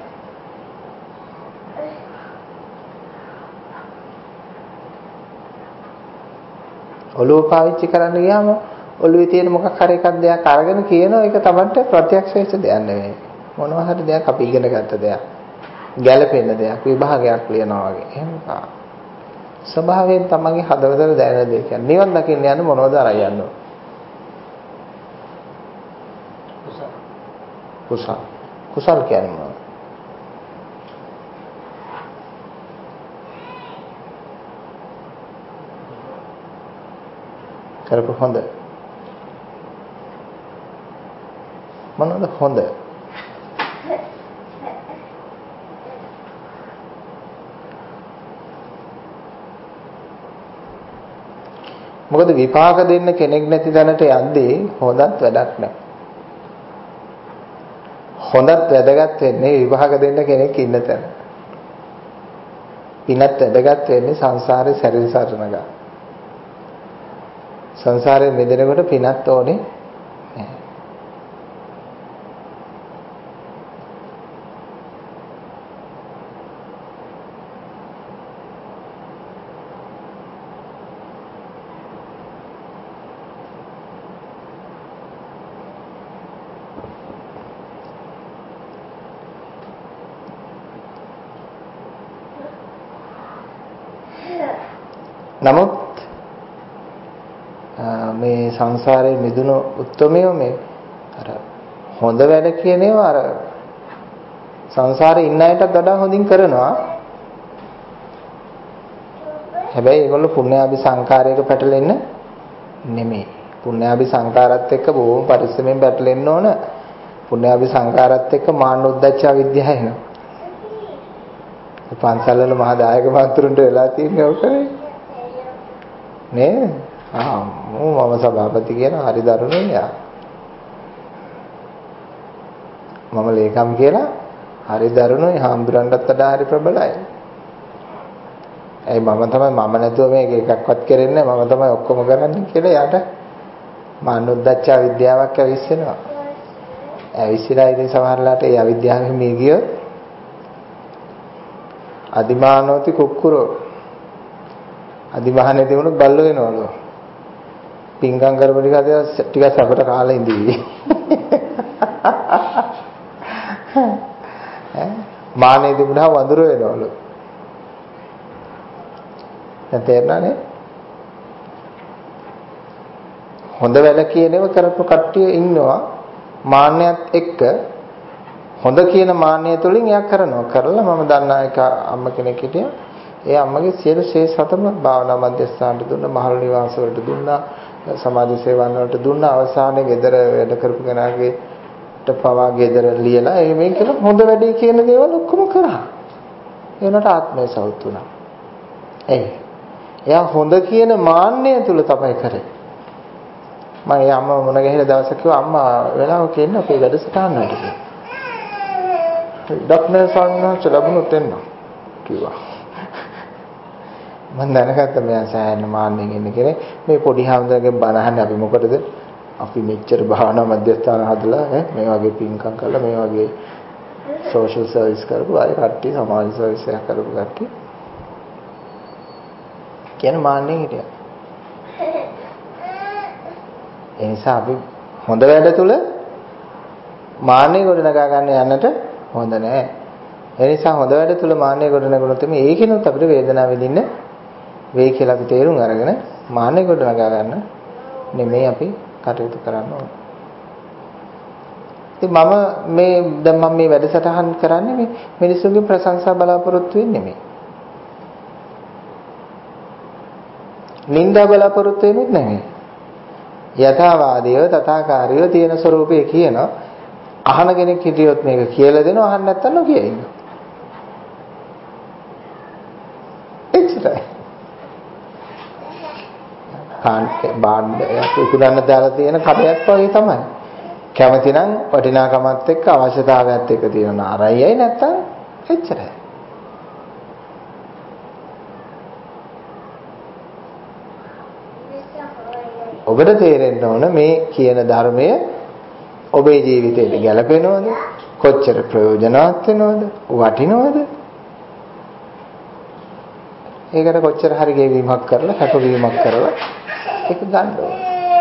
[SPEAKER 1] ඔළුව පාවිච්චි කරන්න ගියාම ඔළුවේ තියෙන මොකක් හරි එකක් දෙයක් අරගෙන කියනවා ඒක තමන්ට ප්‍රත්‍යක්ෂ වෙච්ච දෙයක් නෙවෙයි. මොනවා හරි දෙයක් අපි ඉගෙන ගත්ත දෙයක්. ගැළපෙන දෙයක් විභාගයක් ලියනවා වගේ. එහෙම බා. ස්වභාවයෙන් තමන්ගේ හදවතට දැනෙන දේ කියන්නේ. නිවන් දකින්න යන මොනවද අරන් යන්නේ? කුසල. කුසල. කුසල කියන්නේ මොනවද? කරපු හොඳ. මොනවද හොඳ? මොකද විපාක දෙන්න කෙනෙක් නැති දැනට යද්දී හොඳත් වැඩක් නැහැ. හොඳත් වැදගත් වෙන්නේ විපාක දෙන්න කෙනෙක් ඉන්න තැන. පිනත් වැදගත් වෙන්නේ සංසාරේ සැරින් සරණ ගන්න. සංසාරේ මෙදෙනකොට පිනත් ඕනේ නැහැ. නමුත් මේ සංසාරේ මිදුණු උත්මයෝ මේ අර හොඳ වැඩ කියන ඒවා අර සංසාරේ ඉන්න අයටත් වඩා හොඳින් කරනවා. හැබැයි ඒගොල්ලෝ පුණ්‍යාභි සංකාරයක පැටලෙන්න නෙමෙයි. පුණ්‍යාභි සංකාරات එක්ක බොහොම පරිස්සමෙන් පැටලෙන්න ඕන. පුණ්‍යාභි සංකාරات එක්ක මාන්න උද්දච්ච අවිද්‍යාව එනවා. පන්සල් වල මහා දායක මාත්‍රුන්ට වෙලා තියෙන්නේ ඔකනේ. නේ? ආ මම සභාපති කියන හරි දරුණුයි යා. මම ලේකම් කියලා හරි දරුණුයි හාමුදුරන්ටත් වඩා හරි ප්‍රබලයි. ඒ මම තමයි මම නැතුව මේක එකක්වත් කරන්නේ මම තමයි ඔක්කොම කරන්නේ කියලා යාට මානෝද්දච්ච විද්‍යාවක් ඇවිස්සෙනවා. ඇවිස්සලා ඉතින් සමහරලාට ඒ අවිද්‍යාවෙන් මේ ගියොත් අදිමානෝති කුක්කුරෝ අදිමහනේ තිබුණොත් බල්ලෝ වෙනවලු. පිංගම් කරපු ටික අද ටිකක් සැපට කාලා ඉඳී. මානේ තිබුණා වඳුර වෙනවලු. දැන් තේරුණානේ? හොඳ වැඩ කියනව කරපු කට්ටිය ඉන්නවා මාන්නයත් එක්ක හොඳ කියන මාන්නය තුලින් එයා කරනවා. කරලා මම දන්නා එක අම්ම කෙනෙක් හිටියා. ඒ අම්මගේ සියලු ශේෂ හතම භාවනා මධ්‍යස්ථානට දුන්නා, මහලු නිවාස වලට දුන්නා, සමාජ සේවාවන් වලට දුන්නා. අවසානයේ ගෙදර වැඩ කරපු කෙනාගේට පවා ගෙදර ලියලා ඒ මේ කියලා හොඳ වැඩේ කියන දේවල් ඔක්කොම කරා. ඒනට ආත්මය සෞත් වුණා. ඒ එයා හොඳ කියන මාන්නය තුල තමයි කරේ. මම ඒ අම්මා මොන ගහලා දවසක් කිව්වා අම්මා වෙලාවක එන්න අපේ වැඩසටහන වලට කියලා. ඩොක්ටර් සල්නච ලැබුණොත් එන්න කිව්වා. මම දැනගත්තා මෙයා සෑහෙන මාන්නෙන් ඉන්නේ කෙනෙක්. මේ පොඩි හැමදෙරගෙන් බණ අහන්නේ අපි මොකටද? අපි මෙච්චර භාවනා මධ්‍යස්ථාන හදලා ඈ මේ වගේ පින්කම් කරලා මේ වගේ සෝෂල් සර්විස් කරපු අය කට්ටිය සමාජ සර්විස් එකක් කරපු කට්ටිය කියන මාන්නෙන් හිටියා. ඒ නිසා අපි හොඳ වැඩ තුල මාන්නෙ ගොඩනගා ගන්න යන්නට හොඳ නැහැ. ඒ නිසා හොඳ වැඩ තුල මාන්නෙ ගොඩනගනොත් මේ ඒකිනුත් අපිට වේදනාව විඳින්න වෙයි කියලා අපි තේරුම් අරගෙන මාන්නෙ ගොඩනගා ගන්න නෙමෙයි අපි කටයුතු කරන්න ඕනේ. ඉතින් මම මේ දැන් මම මේ වැඩසටහන් කරන්නේ මේ මිනිස්සුන්ගේ ප්‍රශංසා බලාපොරොත්තු වෙන්නේ නෙමෙයි. නින්දා බලාපොරොත්තු වෙන්නේ නෙමෙයි. යථාවාදීව තථාකාරීව තියෙන ස්වરૂපේ කියන අහන කෙනෙක් හිටියොත් මේක කියලා දෙනවා අහන්න නැත්නම් නොකිය ඉන්නවා. එච්චරයි. කාන්ට් බාන්ඩ් එක උකුදන්න දාලා තියෙන කඩයක් වගේ තමයි. කැමති නම් වටිනාකමත් එක්ක අවශ්‍යතාවයත් එක්ක තියෙන අරයයි නැත්නම් එච්චරයි. ඔබට තේරෙන්න ඕන මේ කියන ධර්මය ඔබේ ජීවිතේට ගැලපෙනවද? කොච්චර ප්‍රයෝජනවත් වෙනවද? වටිනවද? ඒකට කොච්චර හරි ගෙවීමක් කරලා, කැපවීමක් කරලා ඒක ගන්න ඕන.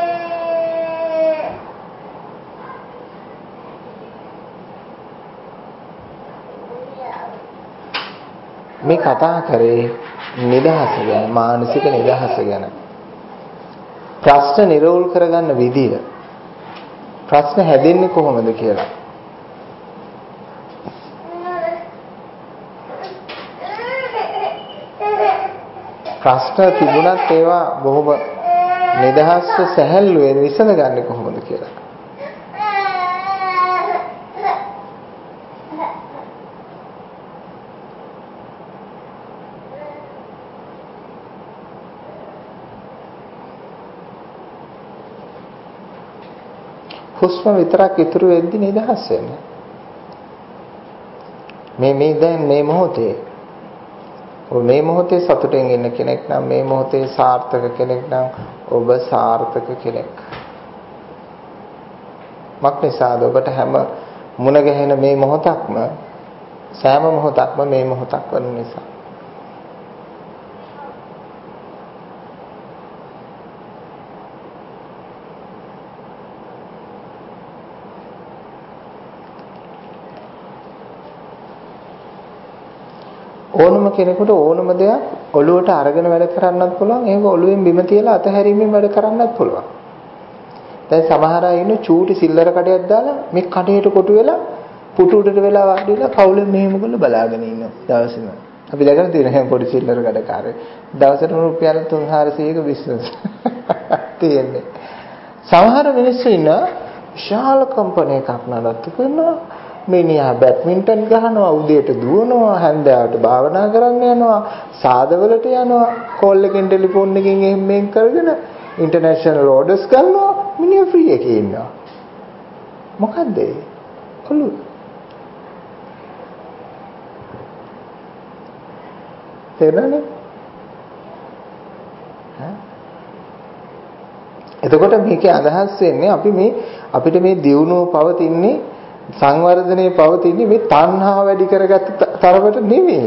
[SPEAKER 1] මේ කතා කරේ නිදහස ගැන, මානසික නිදහස ගැන. ප්‍රශ්න නිරෝල් කරගන්න විදිය. ප්‍රශ්න හැදෙන්නේ කොහොමද කියලා. ප්‍රශ්න තිබුණත් ඒවා බොහොම නිදහස්ව සැහැල්ලුවෙන් විසඳගන්නේ කොහොමද කියලා. හුස්ම විතරක් ඉතුරු වෙද්දි නිදහස් වෙන්න. මේ මේ දැන් මේ මොහොතේ ඔබ මේ මොහොතේ සතුටින් ඉන්න කෙනෙක් නම් මේ මොහොතේ සාර්ථක කෙනෙක් නම් ඔබ සාර්ථක කෙනෙක්. මක්නිසාද ඔබට හැම මුණ ගැහෙන මේ මොහොතක්ම සෑම මොහොතක්ම මේ මොහොතක් වන නිසා. ඕනම කෙනෙකුට ඕනම දෙයක් ඔළුවට අරගෙන වැඩ කරන්නත් පුළුවන්. ඒක ඔළුවෙන් බිම තියලා අතහැරීමෙන් වැඩ කරන්නත් පුළුවන්. දැන් සමහර අය ඉන්න චූටි සිල්ලර කඩයක් දාලා මේ කඩේට කොටු වෙලා පුටු උඩට වෙලා වාඩිලා කවුලෙන් මෙහෙම කරලා බලාගෙන ඉන්න දවසේම. අපි දැකලා තියෙන හැම පොඩි සිල්ලර කඩකාරයෙක් දවසට රුපියල් තුන් හාරසියයක බිස්නස්. තියෙන්නේ. සමහර මිනිස්සු ඉන්නවා විශාල කම්පනයකක් නඩත්තු කරනවා. මිනිහා බැඩ්මින්ටන් ගහනවා, උදේට දුවනවා, හැන්දෑවට භාවනා කරන්න යනවා, සාදවලට යනවා, කෝල් එකෙන් ටෙලිෆෝන් එකෙන් එහෙම මෙන් කරගෙන ඉන්ටර්නැෂනල් ඕඩර්ස් ගන්නවා. මිනිහා ෆ්‍රී එකේ ඉන්නවා. මොකද්ද ඒ? ඔලු තේරෙන්නේ? එතකොට මේකේ අදහස් වෙන්නේ අපි මේ අපිට මේ දියුණුව පවතින්නේ සංවර්ධනයේ පවතින්නේ මේ තණ්හාව වැඩි කරගත්ත තරමට නෙමෙයි.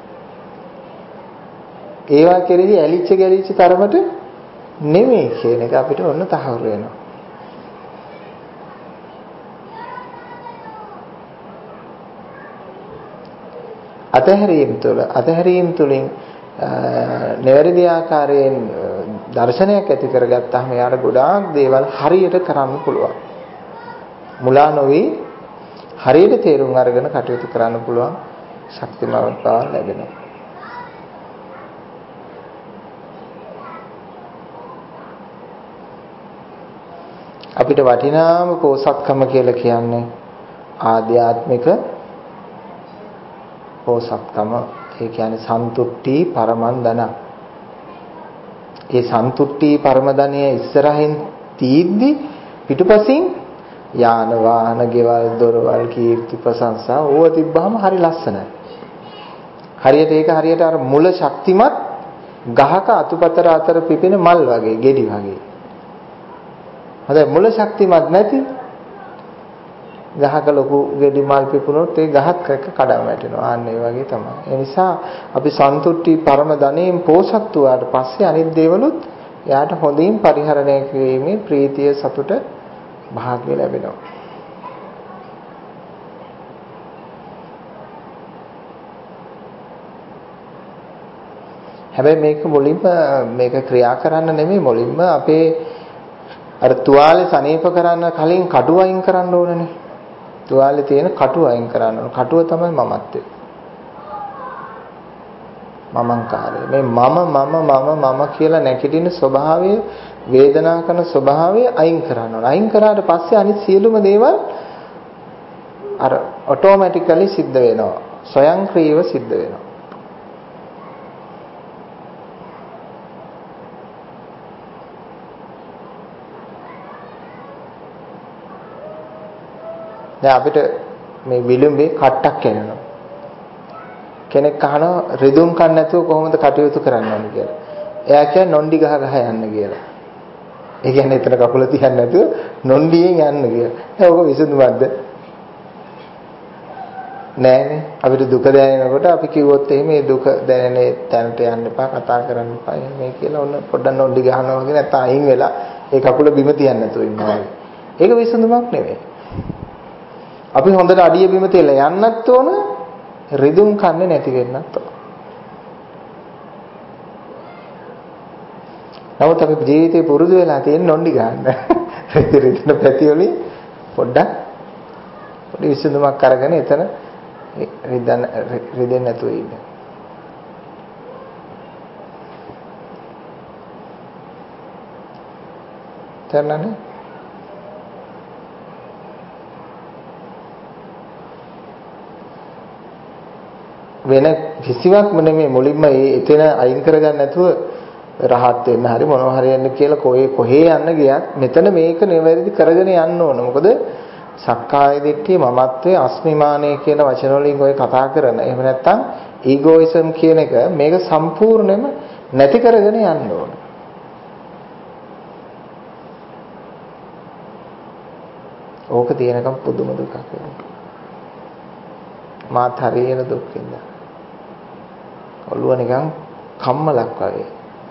[SPEAKER 1] ඒවා කෙරෙහි ඇලිච්ච ගැලිච්ච තරමට නෙමෙයි කියන එක අපිට ඔන්න තහවුරු වෙනවා. අතහැරීම තුළ අතහැරීම තුළින් නිවැරදි ආකාරයෙන් දර්ශනයක් ඇති කරගත්තාම යාට ගොඩාක් දේවල් හරියට කරන්න පුළුවන්. මුලා නොවි හරියට තේරුම් අරගෙන කටයුතු කරන්න පුළුවන් ශක්තිමත් බව ලැබෙනවා. අපිට වටිනාම පෝසත්කම කියලා කියන්නේ ආධ්‍යාත්මික පෝසත්කම. ඒ කියන්නේ සන්තුට්ටි පරමන්දන. ඒ සන්තුට්ටි පරමදනය ඉස්සරහින් තීද්දි පිටුපසින් යාන වාහන ගෙවල් දොරවල් කීර්ති ප්‍රශංසා ඕව තිබ්බහම හරි ලස්සනයි. හරියට ඒක හරියට අර මුල ශක්තිමත් ගහක අතුපතර අතර පිපෙන මල් වගේ, ගෙඩි වගේ. හරි මුල ශක්තිමත් නැති ගහක ලොකු ගෙඩි මල් පිපුණොත් ඒ ගහක් එක කඩාම වැටෙනවා. අන්න ඒ වගේ තමයි. ඒ නිසා අපි සන්තුට්ටි පරම ධනෙන් පෝසත් වුණාට පස්සේ අනිත් දේවලුත් එයාට හොඳින් පරිහරණය කිරීමේ ප්‍රීතිය සතුට භාග්‍ය ලැබෙනවා. හැබැයි මේක මුලින්ම මේක ක්‍රියා කරන්න නෙමෙයි, මුලින්ම අපේ අර තුවාලේ සනීප කරන්න කලින් කටුව අයින් කරන්න ඕනනේ. තුවාලේ තියෙන කටුව අයින් කරන්න ඕන. කටුව තමයි මමත්වය. මමංකාරය. මේ මම මම මම මම කියලා නැගිටින ස්වභාවය, වේදනා කරන ස්වභාවය අයින් කරන්න ඕන. අයින් කරාට පස්සේ අනිත් සියලුම දේවල් අර ඔටෝමැටිකලි සිද්ධ වෙනවා. ස්වයංක්‍රීයව සිද්ධ වෙනවා. දැන් අපිට මේ විලුඹේ කට්ටක් කැඩෙනවා. කෙනෙක් අහනවා රිදුම් කන්න නැතුව කොහොමද කටයුතු කරන්න ඕනේ කියලා. එයා කියන්නේ නොන්ඩි ගහ ගහ යන්න කියලා. ඒ කියන්නේ එතන කකුල තියන්න නැතුව නොන්ඩියෙන් යන්න කියලා. ඒ ඔක විසඳුමක්ද? නෑනේ. අපිට දුක දැනෙනකොට අපි කිව්වොත් එහෙම මේ දුක දැනෙන තැනට යන්න එපා, කතා කරන්න එපා මේ කියලා ඔන්න පොඩ්ඩක් නොන්ඩි ගහනවා වගේ නැත්නම් අයින් වෙලා ඒ කකුල බිම තියන්න නැතුව ඉන්නවා. ඒක විසඳුමක් නෙවෙයි. අපි හොඳට අඩිය බිම තියලා යන්නත් ඕන, රිදුම් කන්නේ නැති වෙන්නත් ඕන. නමුත් අපි ජීවිතේ පුරුදු වෙලා තියෙන නොන්ඩි ගන්න. රිදෙන පැති වලින් පොඩ්ඩක් පොඩි විසඳුමක් අරගෙන එතන රිදෙන්න රිදෙන්න නැතුව ඉන්න. තේරුණානේ? වෙන කිසිවක්ම නෙමෙයි, මුලින්ම ඒ එතන අයින් කරගන්න නැතුව රහත් වෙන්න හරි මොනවා හරි යන්න කියලා කොහේ කොහේ යන්න ගියත් මෙතන මේක නිවැරදි කරගෙන යන්න ඕන. මොකද සක්කාය දිට්ඨිය, මමත්වයේ, අස්මිමානය කියන වචන වලින් ඔය කතා කරන. එහෙම නැත්නම් ඊගෝයිසම් කියන එක මේක සම්පූර්ණයෙන්ම නැති කරගෙන යන්න ඕන. ඕක තියෙනකම් පුදුම දුකක් වෙනවා. මාත් හරියට දුක් විඳා. ඔළුව නිකන් කම්මලක් වගේ.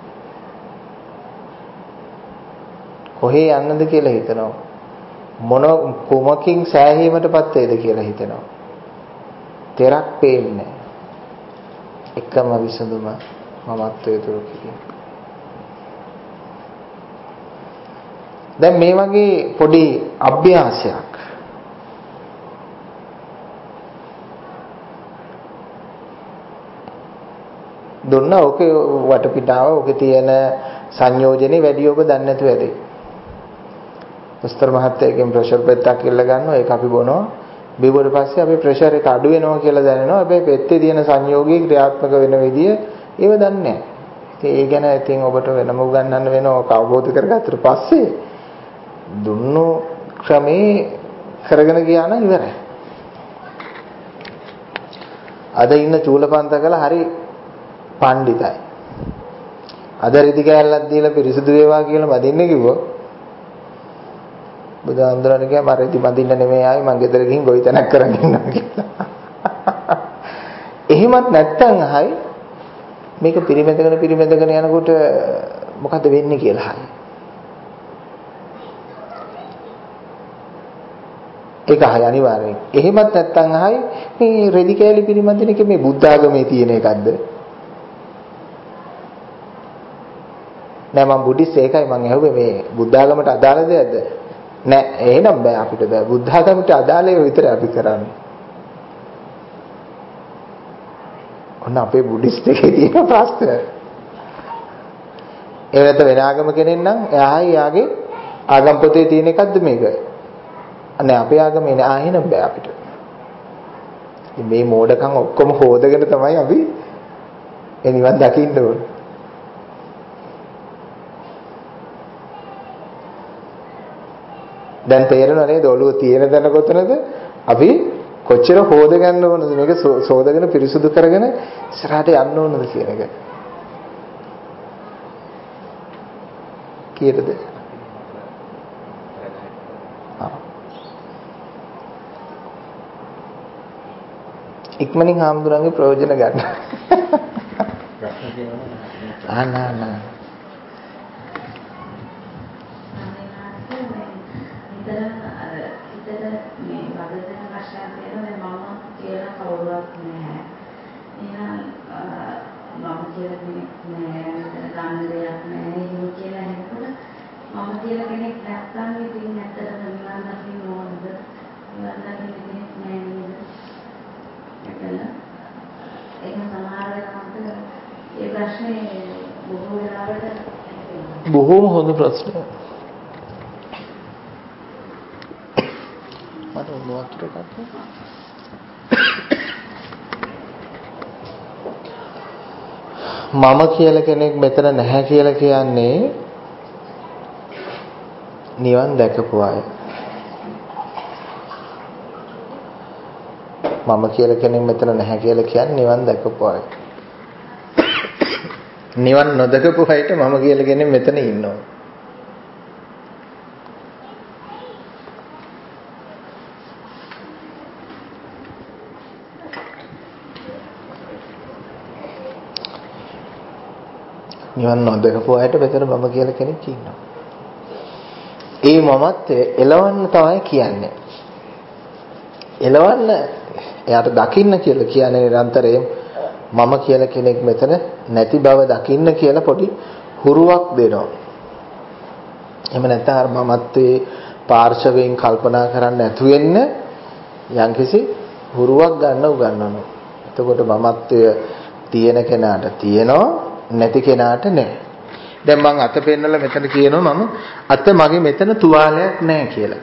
[SPEAKER 1] කොහේ යන්නද කියලා හිතනවා. මොන කොමකින් සෑහීමටපත් වේද කියලා හිතනවා. තෙරක් පේන්නේ. එකම විසඳුම මමත්වයේ දුරු කිරීම. දැන් මේ වගේ පොඩි අභ්‍යාසයක් දුන්නා ඕකේ වටපිටාව ඕකේ තියෙන සංයෝජනේ වැඩි ඔබ දන්නේ නැතුව ඇති. දොස්තර මහත්තයාගෙන් ප්‍රෙෂර් පෙත්තක් ඉල්ල ගන්නවා ඒක අපි බොනවා. බිව්වට පස්සේ අපේ ප්‍රෙෂර් එක අඩු වෙනවා කියලා දැනෙනවා. හැබැයි පෙත්තේ තියෙන සංයෝගී ක්‍රියාත්මක වෙන විදිය ඒව දන්නේ නැහැ. ඉතින් ඒ ගැන ඉතින් ඔබට වෙනම උගන්වන්න වෙනවා. ඔක අවබෝධ කරගත්තට පස්සේ දුන්නු ක්‍රමේ කරගෙන ගියා නම් ඉවරයි. අද ඉන්න චූලපන්තකල හරි පඬිතයි. අද රිදි කෑල්ලක් දීලා පිරිසුදු වේවා කියලා මදින්න කිව්වොත් බුදුහාමුදුරනේ කිය මම රිදි මදින්න නෙමෙයි ආවේ මං ගෙදර ගිහින් ගොවිතැනක් කරන් ඉන්නවා කියලා. එහෙමත් නැත්තම් අහයි මේක පිරිමැදගෙන පිරිමැදගෙන යනකොට මොකද වෙන්නේ කියලා අහයි. ඒක අහයි අනිවාර්යෙන්. එහෙමත් නැත්තම් අහයි මේ රෙදි කෑලි පිරිමැදින එක මේ බුද්ධ ආගමේ තියෙන එකක්ද? නෑ මම බුද්දිස් ඒකයි මම ඇහුවේ මේ බුද්ධ ආගමට අදාළ දෙයක්ද? නෑ එහෙනම් බෑ අපිට බෑ. බුද්ධ ආගමට අදාළ ඒවා විතරයි අපි කරන්නේ. ඔන්න අපේ බුද්දිස් එකේ තියෙන ප්‍රශ්නය. ඒ වෙනත වෙන ආගම කෙනෙක් නම් එයායි යාගේ ආගම් පොතේ තියෙන එකක්ද මේක? අනේ අපේ ආගමේ නෑ ආයෙනම් බෑ අපිට. මේ මෝඩකම් ඔක්කොම හොදගෙන තමයි අපි ඒ නිවන් දකින්න ඕනේ. දැන් තේරෙනව නේද ඔළුව තියෙන තැන කොතනද අපි කොච්චර හොද ගන්න ඕනද මේක සෝදගෙන පිරිසුදු කරගෙන ඉස්සරහට යන්න ඕනද කියන එක. කීයටද? ඉක්මනින් හාමුදුරන්ගේ ප්‍රයෝජන ගන්න. ආ නා නා. බොහෝම හොඳ ප්‍රශ්නයක්. මට උණුවතුර එකක් මම කියලා කෙනෙක් මෙතන නැහැ කියලා කියන්නේ නිවන් දැකපු අය. මම කියලා කෙනෙක් මෙතන නැහැ කියලා කියන්නේ නිවන් දැකපු අය. නිවන් නොදකපු අයට මම කියලා කෙනෙක් මෙතන ඉන්නවා. නිවන් නොදකපු අයට මෙතන මම කියලා කෙනෙක් ඉන්නවා. ඒ මමත්වය එලවන්න තමයි කියන්නේ. එලවන්න එයාට දකින්න කියලා කියන්නේ නිරන්තරයෙන් මම කියලා කෙනෙක් මෙතන නැති බව දකින්න කියලා පොඩි හුරුවක් දෙනවා. එහෙම නැත්නම් අර මමත්වයේ පාර්ශවයෙන් කල්පනා කරන්න නැතු වෙන්න යම්කිසි හුරුවක් ගන්න උගන්වනවා. එතකොට මමත්වය තියෙන කෙනාට තියෙනවා නැති කෙනාට නැහැ. දැන් මම අත පෙන්නලා මෙතන කියනවා මම අත මගේ මෙතන තුවාලයක් නැහැ කියලා.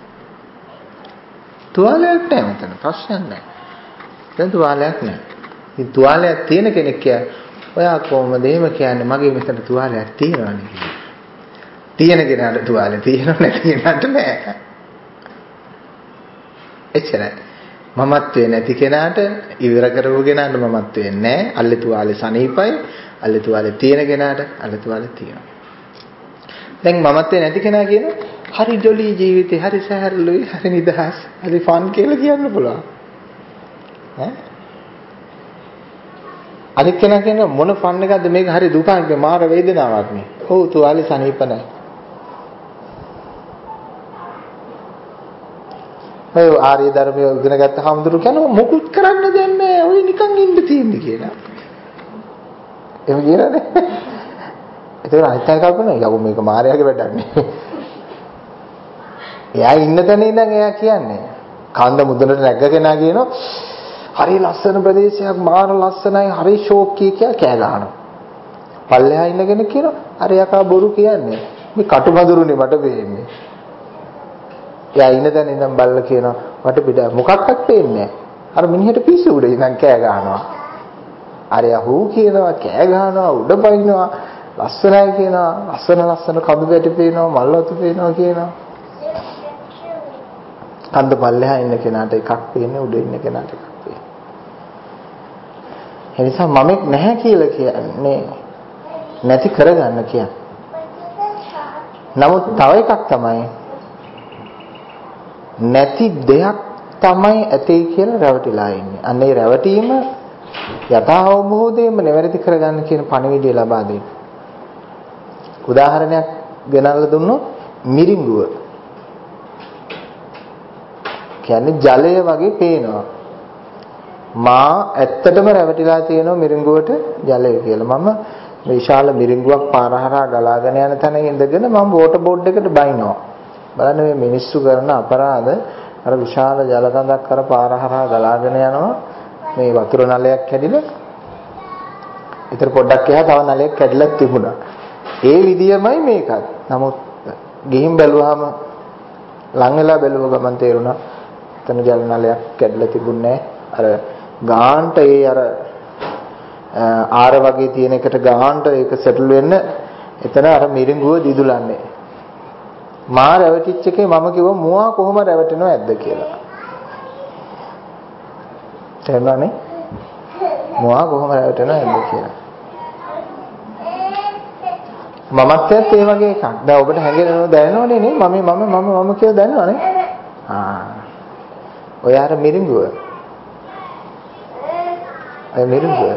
[SPEAKER 1] තුවාලයක් නැහැ මෙතන ප්‍රශ්නයක් නැහැ. දැන් තුවාලයක් නැහැ. ඉතින් තුවාලයක් තියෙන කෙනෙක් කිය ඔයා කොහොමද එහෙම කියන්නේ මගේ මෙතන තුවාලයක් තියෙනවනේ කියලා. තියෙන කෙනාට තුවාලේ තියෙනව නැති කෙනාට නැහැ. එච්චරයි. මමත්වේ නැති කෙනාට ඉවර කරපු කෙනාට මමත්වේ නැහැ. අල්ලේ තුවාලේ සනීපයි. අල්ලේ තුවාලේ තියෙන කෙනාට අල්ලේ තුවාලේ තියෙනවා. දැන් මමත්වේ නැති කෙනා කියන හරි ජොලි ජීවිතේ හරි සැහැල්ලුයි හරි නිදහස් හරි ෆන් කියලා කියන්න පුළුවන්. ඈ අනිත් කෙනා කියන මොන ෆන් එකක්ද මේක හරි දුකක් නේ මාර වේදනාවක් නේ. ඔව් තුවාලේ සනීප නැහැ. ඔය ආර්ය ධර්මය ඉගෙන ගත්ත හැමදෙරු කියනවා මොකුත් කරන්න දෙන්නේ නැහැ. ඔය නිකන් ඉන්න තියෙන්නේ කියලා. එහෙම කියලානේ. ඒක අනිත් අය කල්පනා යකෝ මේක මායාවේ වැඩක් නේ. එයා ඉන්න තැන ඉඳන් එයා කියන්නේ කන්ද මුදුනට නැග්ග කෙනා කියනවා හරි ලස්සන ප්‍රදේශයක් මාර ලස්සනයි හරි ෂෝක්කී කියලා කෑ ගහනවා. පල්ලෙහා ඉන්නගෙන කියනවා අර යකා බොරු කියන්නේ. මේ කටුමදුරුනේ මට වෙන්නේ. එයා ඉන්න තැන ඉඳන් බල්ලා කියනවා මට පිට මොකක්වත් පේන්නේ නැහැ. අර මිනිහට පිස්සු උඩ ඉඳන් කෑ ගහනවා. අර යහූ කියනවා කෑ ගහනවා උඩ පනිනවා ලස්සනයි කියනවා ලස්සන ලස්සන කඳු වැටි පේනවා මල් වතු පේනවා කියනවා. කන්ද පල්ලෙහා ඉන්න කෙනාට එකක් පේන්නේ උඩ ඉන්න කෙනාට එකක් පේන්නේ. ඒ නිසා මමෙක් නැහැ කියලා කියන්නේ නැති කරගන්න කියන්නේ. නමුත් තව එකක් තමයි නැති දෙයක් තමයි ඇතේ කියලා රැවටිලා ඉන්නේ. අන්න ඒ රැවටීම යථා අවබෝධයෙන්ම නිවැරදි කරගන්න කියන පණිවිඩය ලබා දෙන්න. උදාහරණයක් ගෙනල්ලා දුන්නොත් මිරිඟුව. කියන්නේ ජලය වගේ පේනවා. මා ඇත්තටම රැවටිලා තියෙනවා මිරිඟුවට ජලය කියලා. මම විශාල මිරිඟුවක් පාර හරහා ගලාගෙන යන තැන ඉඳගෙන මම වෝටර් බෝඩ් එකට බයිනවා. බලන්න මේ මිනිස්සු කරන අපරාධ අර විශාල ජල කඳක් අර පාර හරහා ගලාගෙන යනවා. මේ වතුර නලයක් කැඩිලා ඊතර පොඩ්ඩක් එහා තව නලයක් කැඩිලා තිබුණා. ඒ විදියමයි මේකත්. නමුත් ගිහින් බැලුවාම ලං වෙලා බැලුව ගමන් තේරුණා එතන ජල නලයක් කැඩිලා තිබුණේ අර ගාන්ට ඒ අර ආර වගේ තියෙන එකට ගාන්ට ඒක සෙටල් වෙන්න එතන අර මිරිඟුව දිදුලන්නේ. මා රැවටිච්ච එකේ මම කිව්වා මුවා කොහොම රැවටෙනව ඇද්ද කියලා. තේරුණානේ? මුවා කොහොම රැවටෙනව ඇද්ද කියලා. මමත්යත් ඒ වගේ එකක්. දැන් ඔබට හැංගෙනව දැනෙනවනේ නේ? මම මම මම මම කියලා දැනෙනවනේ? ආ. ඔය අර මිරිඟුව. අය මිරිඟුව.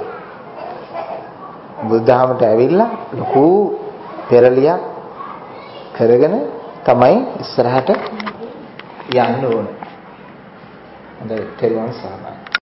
[SPEAKER 1] බුද්ධාමට ඇවිල්ලා ලොකු පෙරලියක් කරගෙන තමයි ඉස්සරහට යන්න ඕනේ. හොඳයි, තෙරුවන් සරණයි.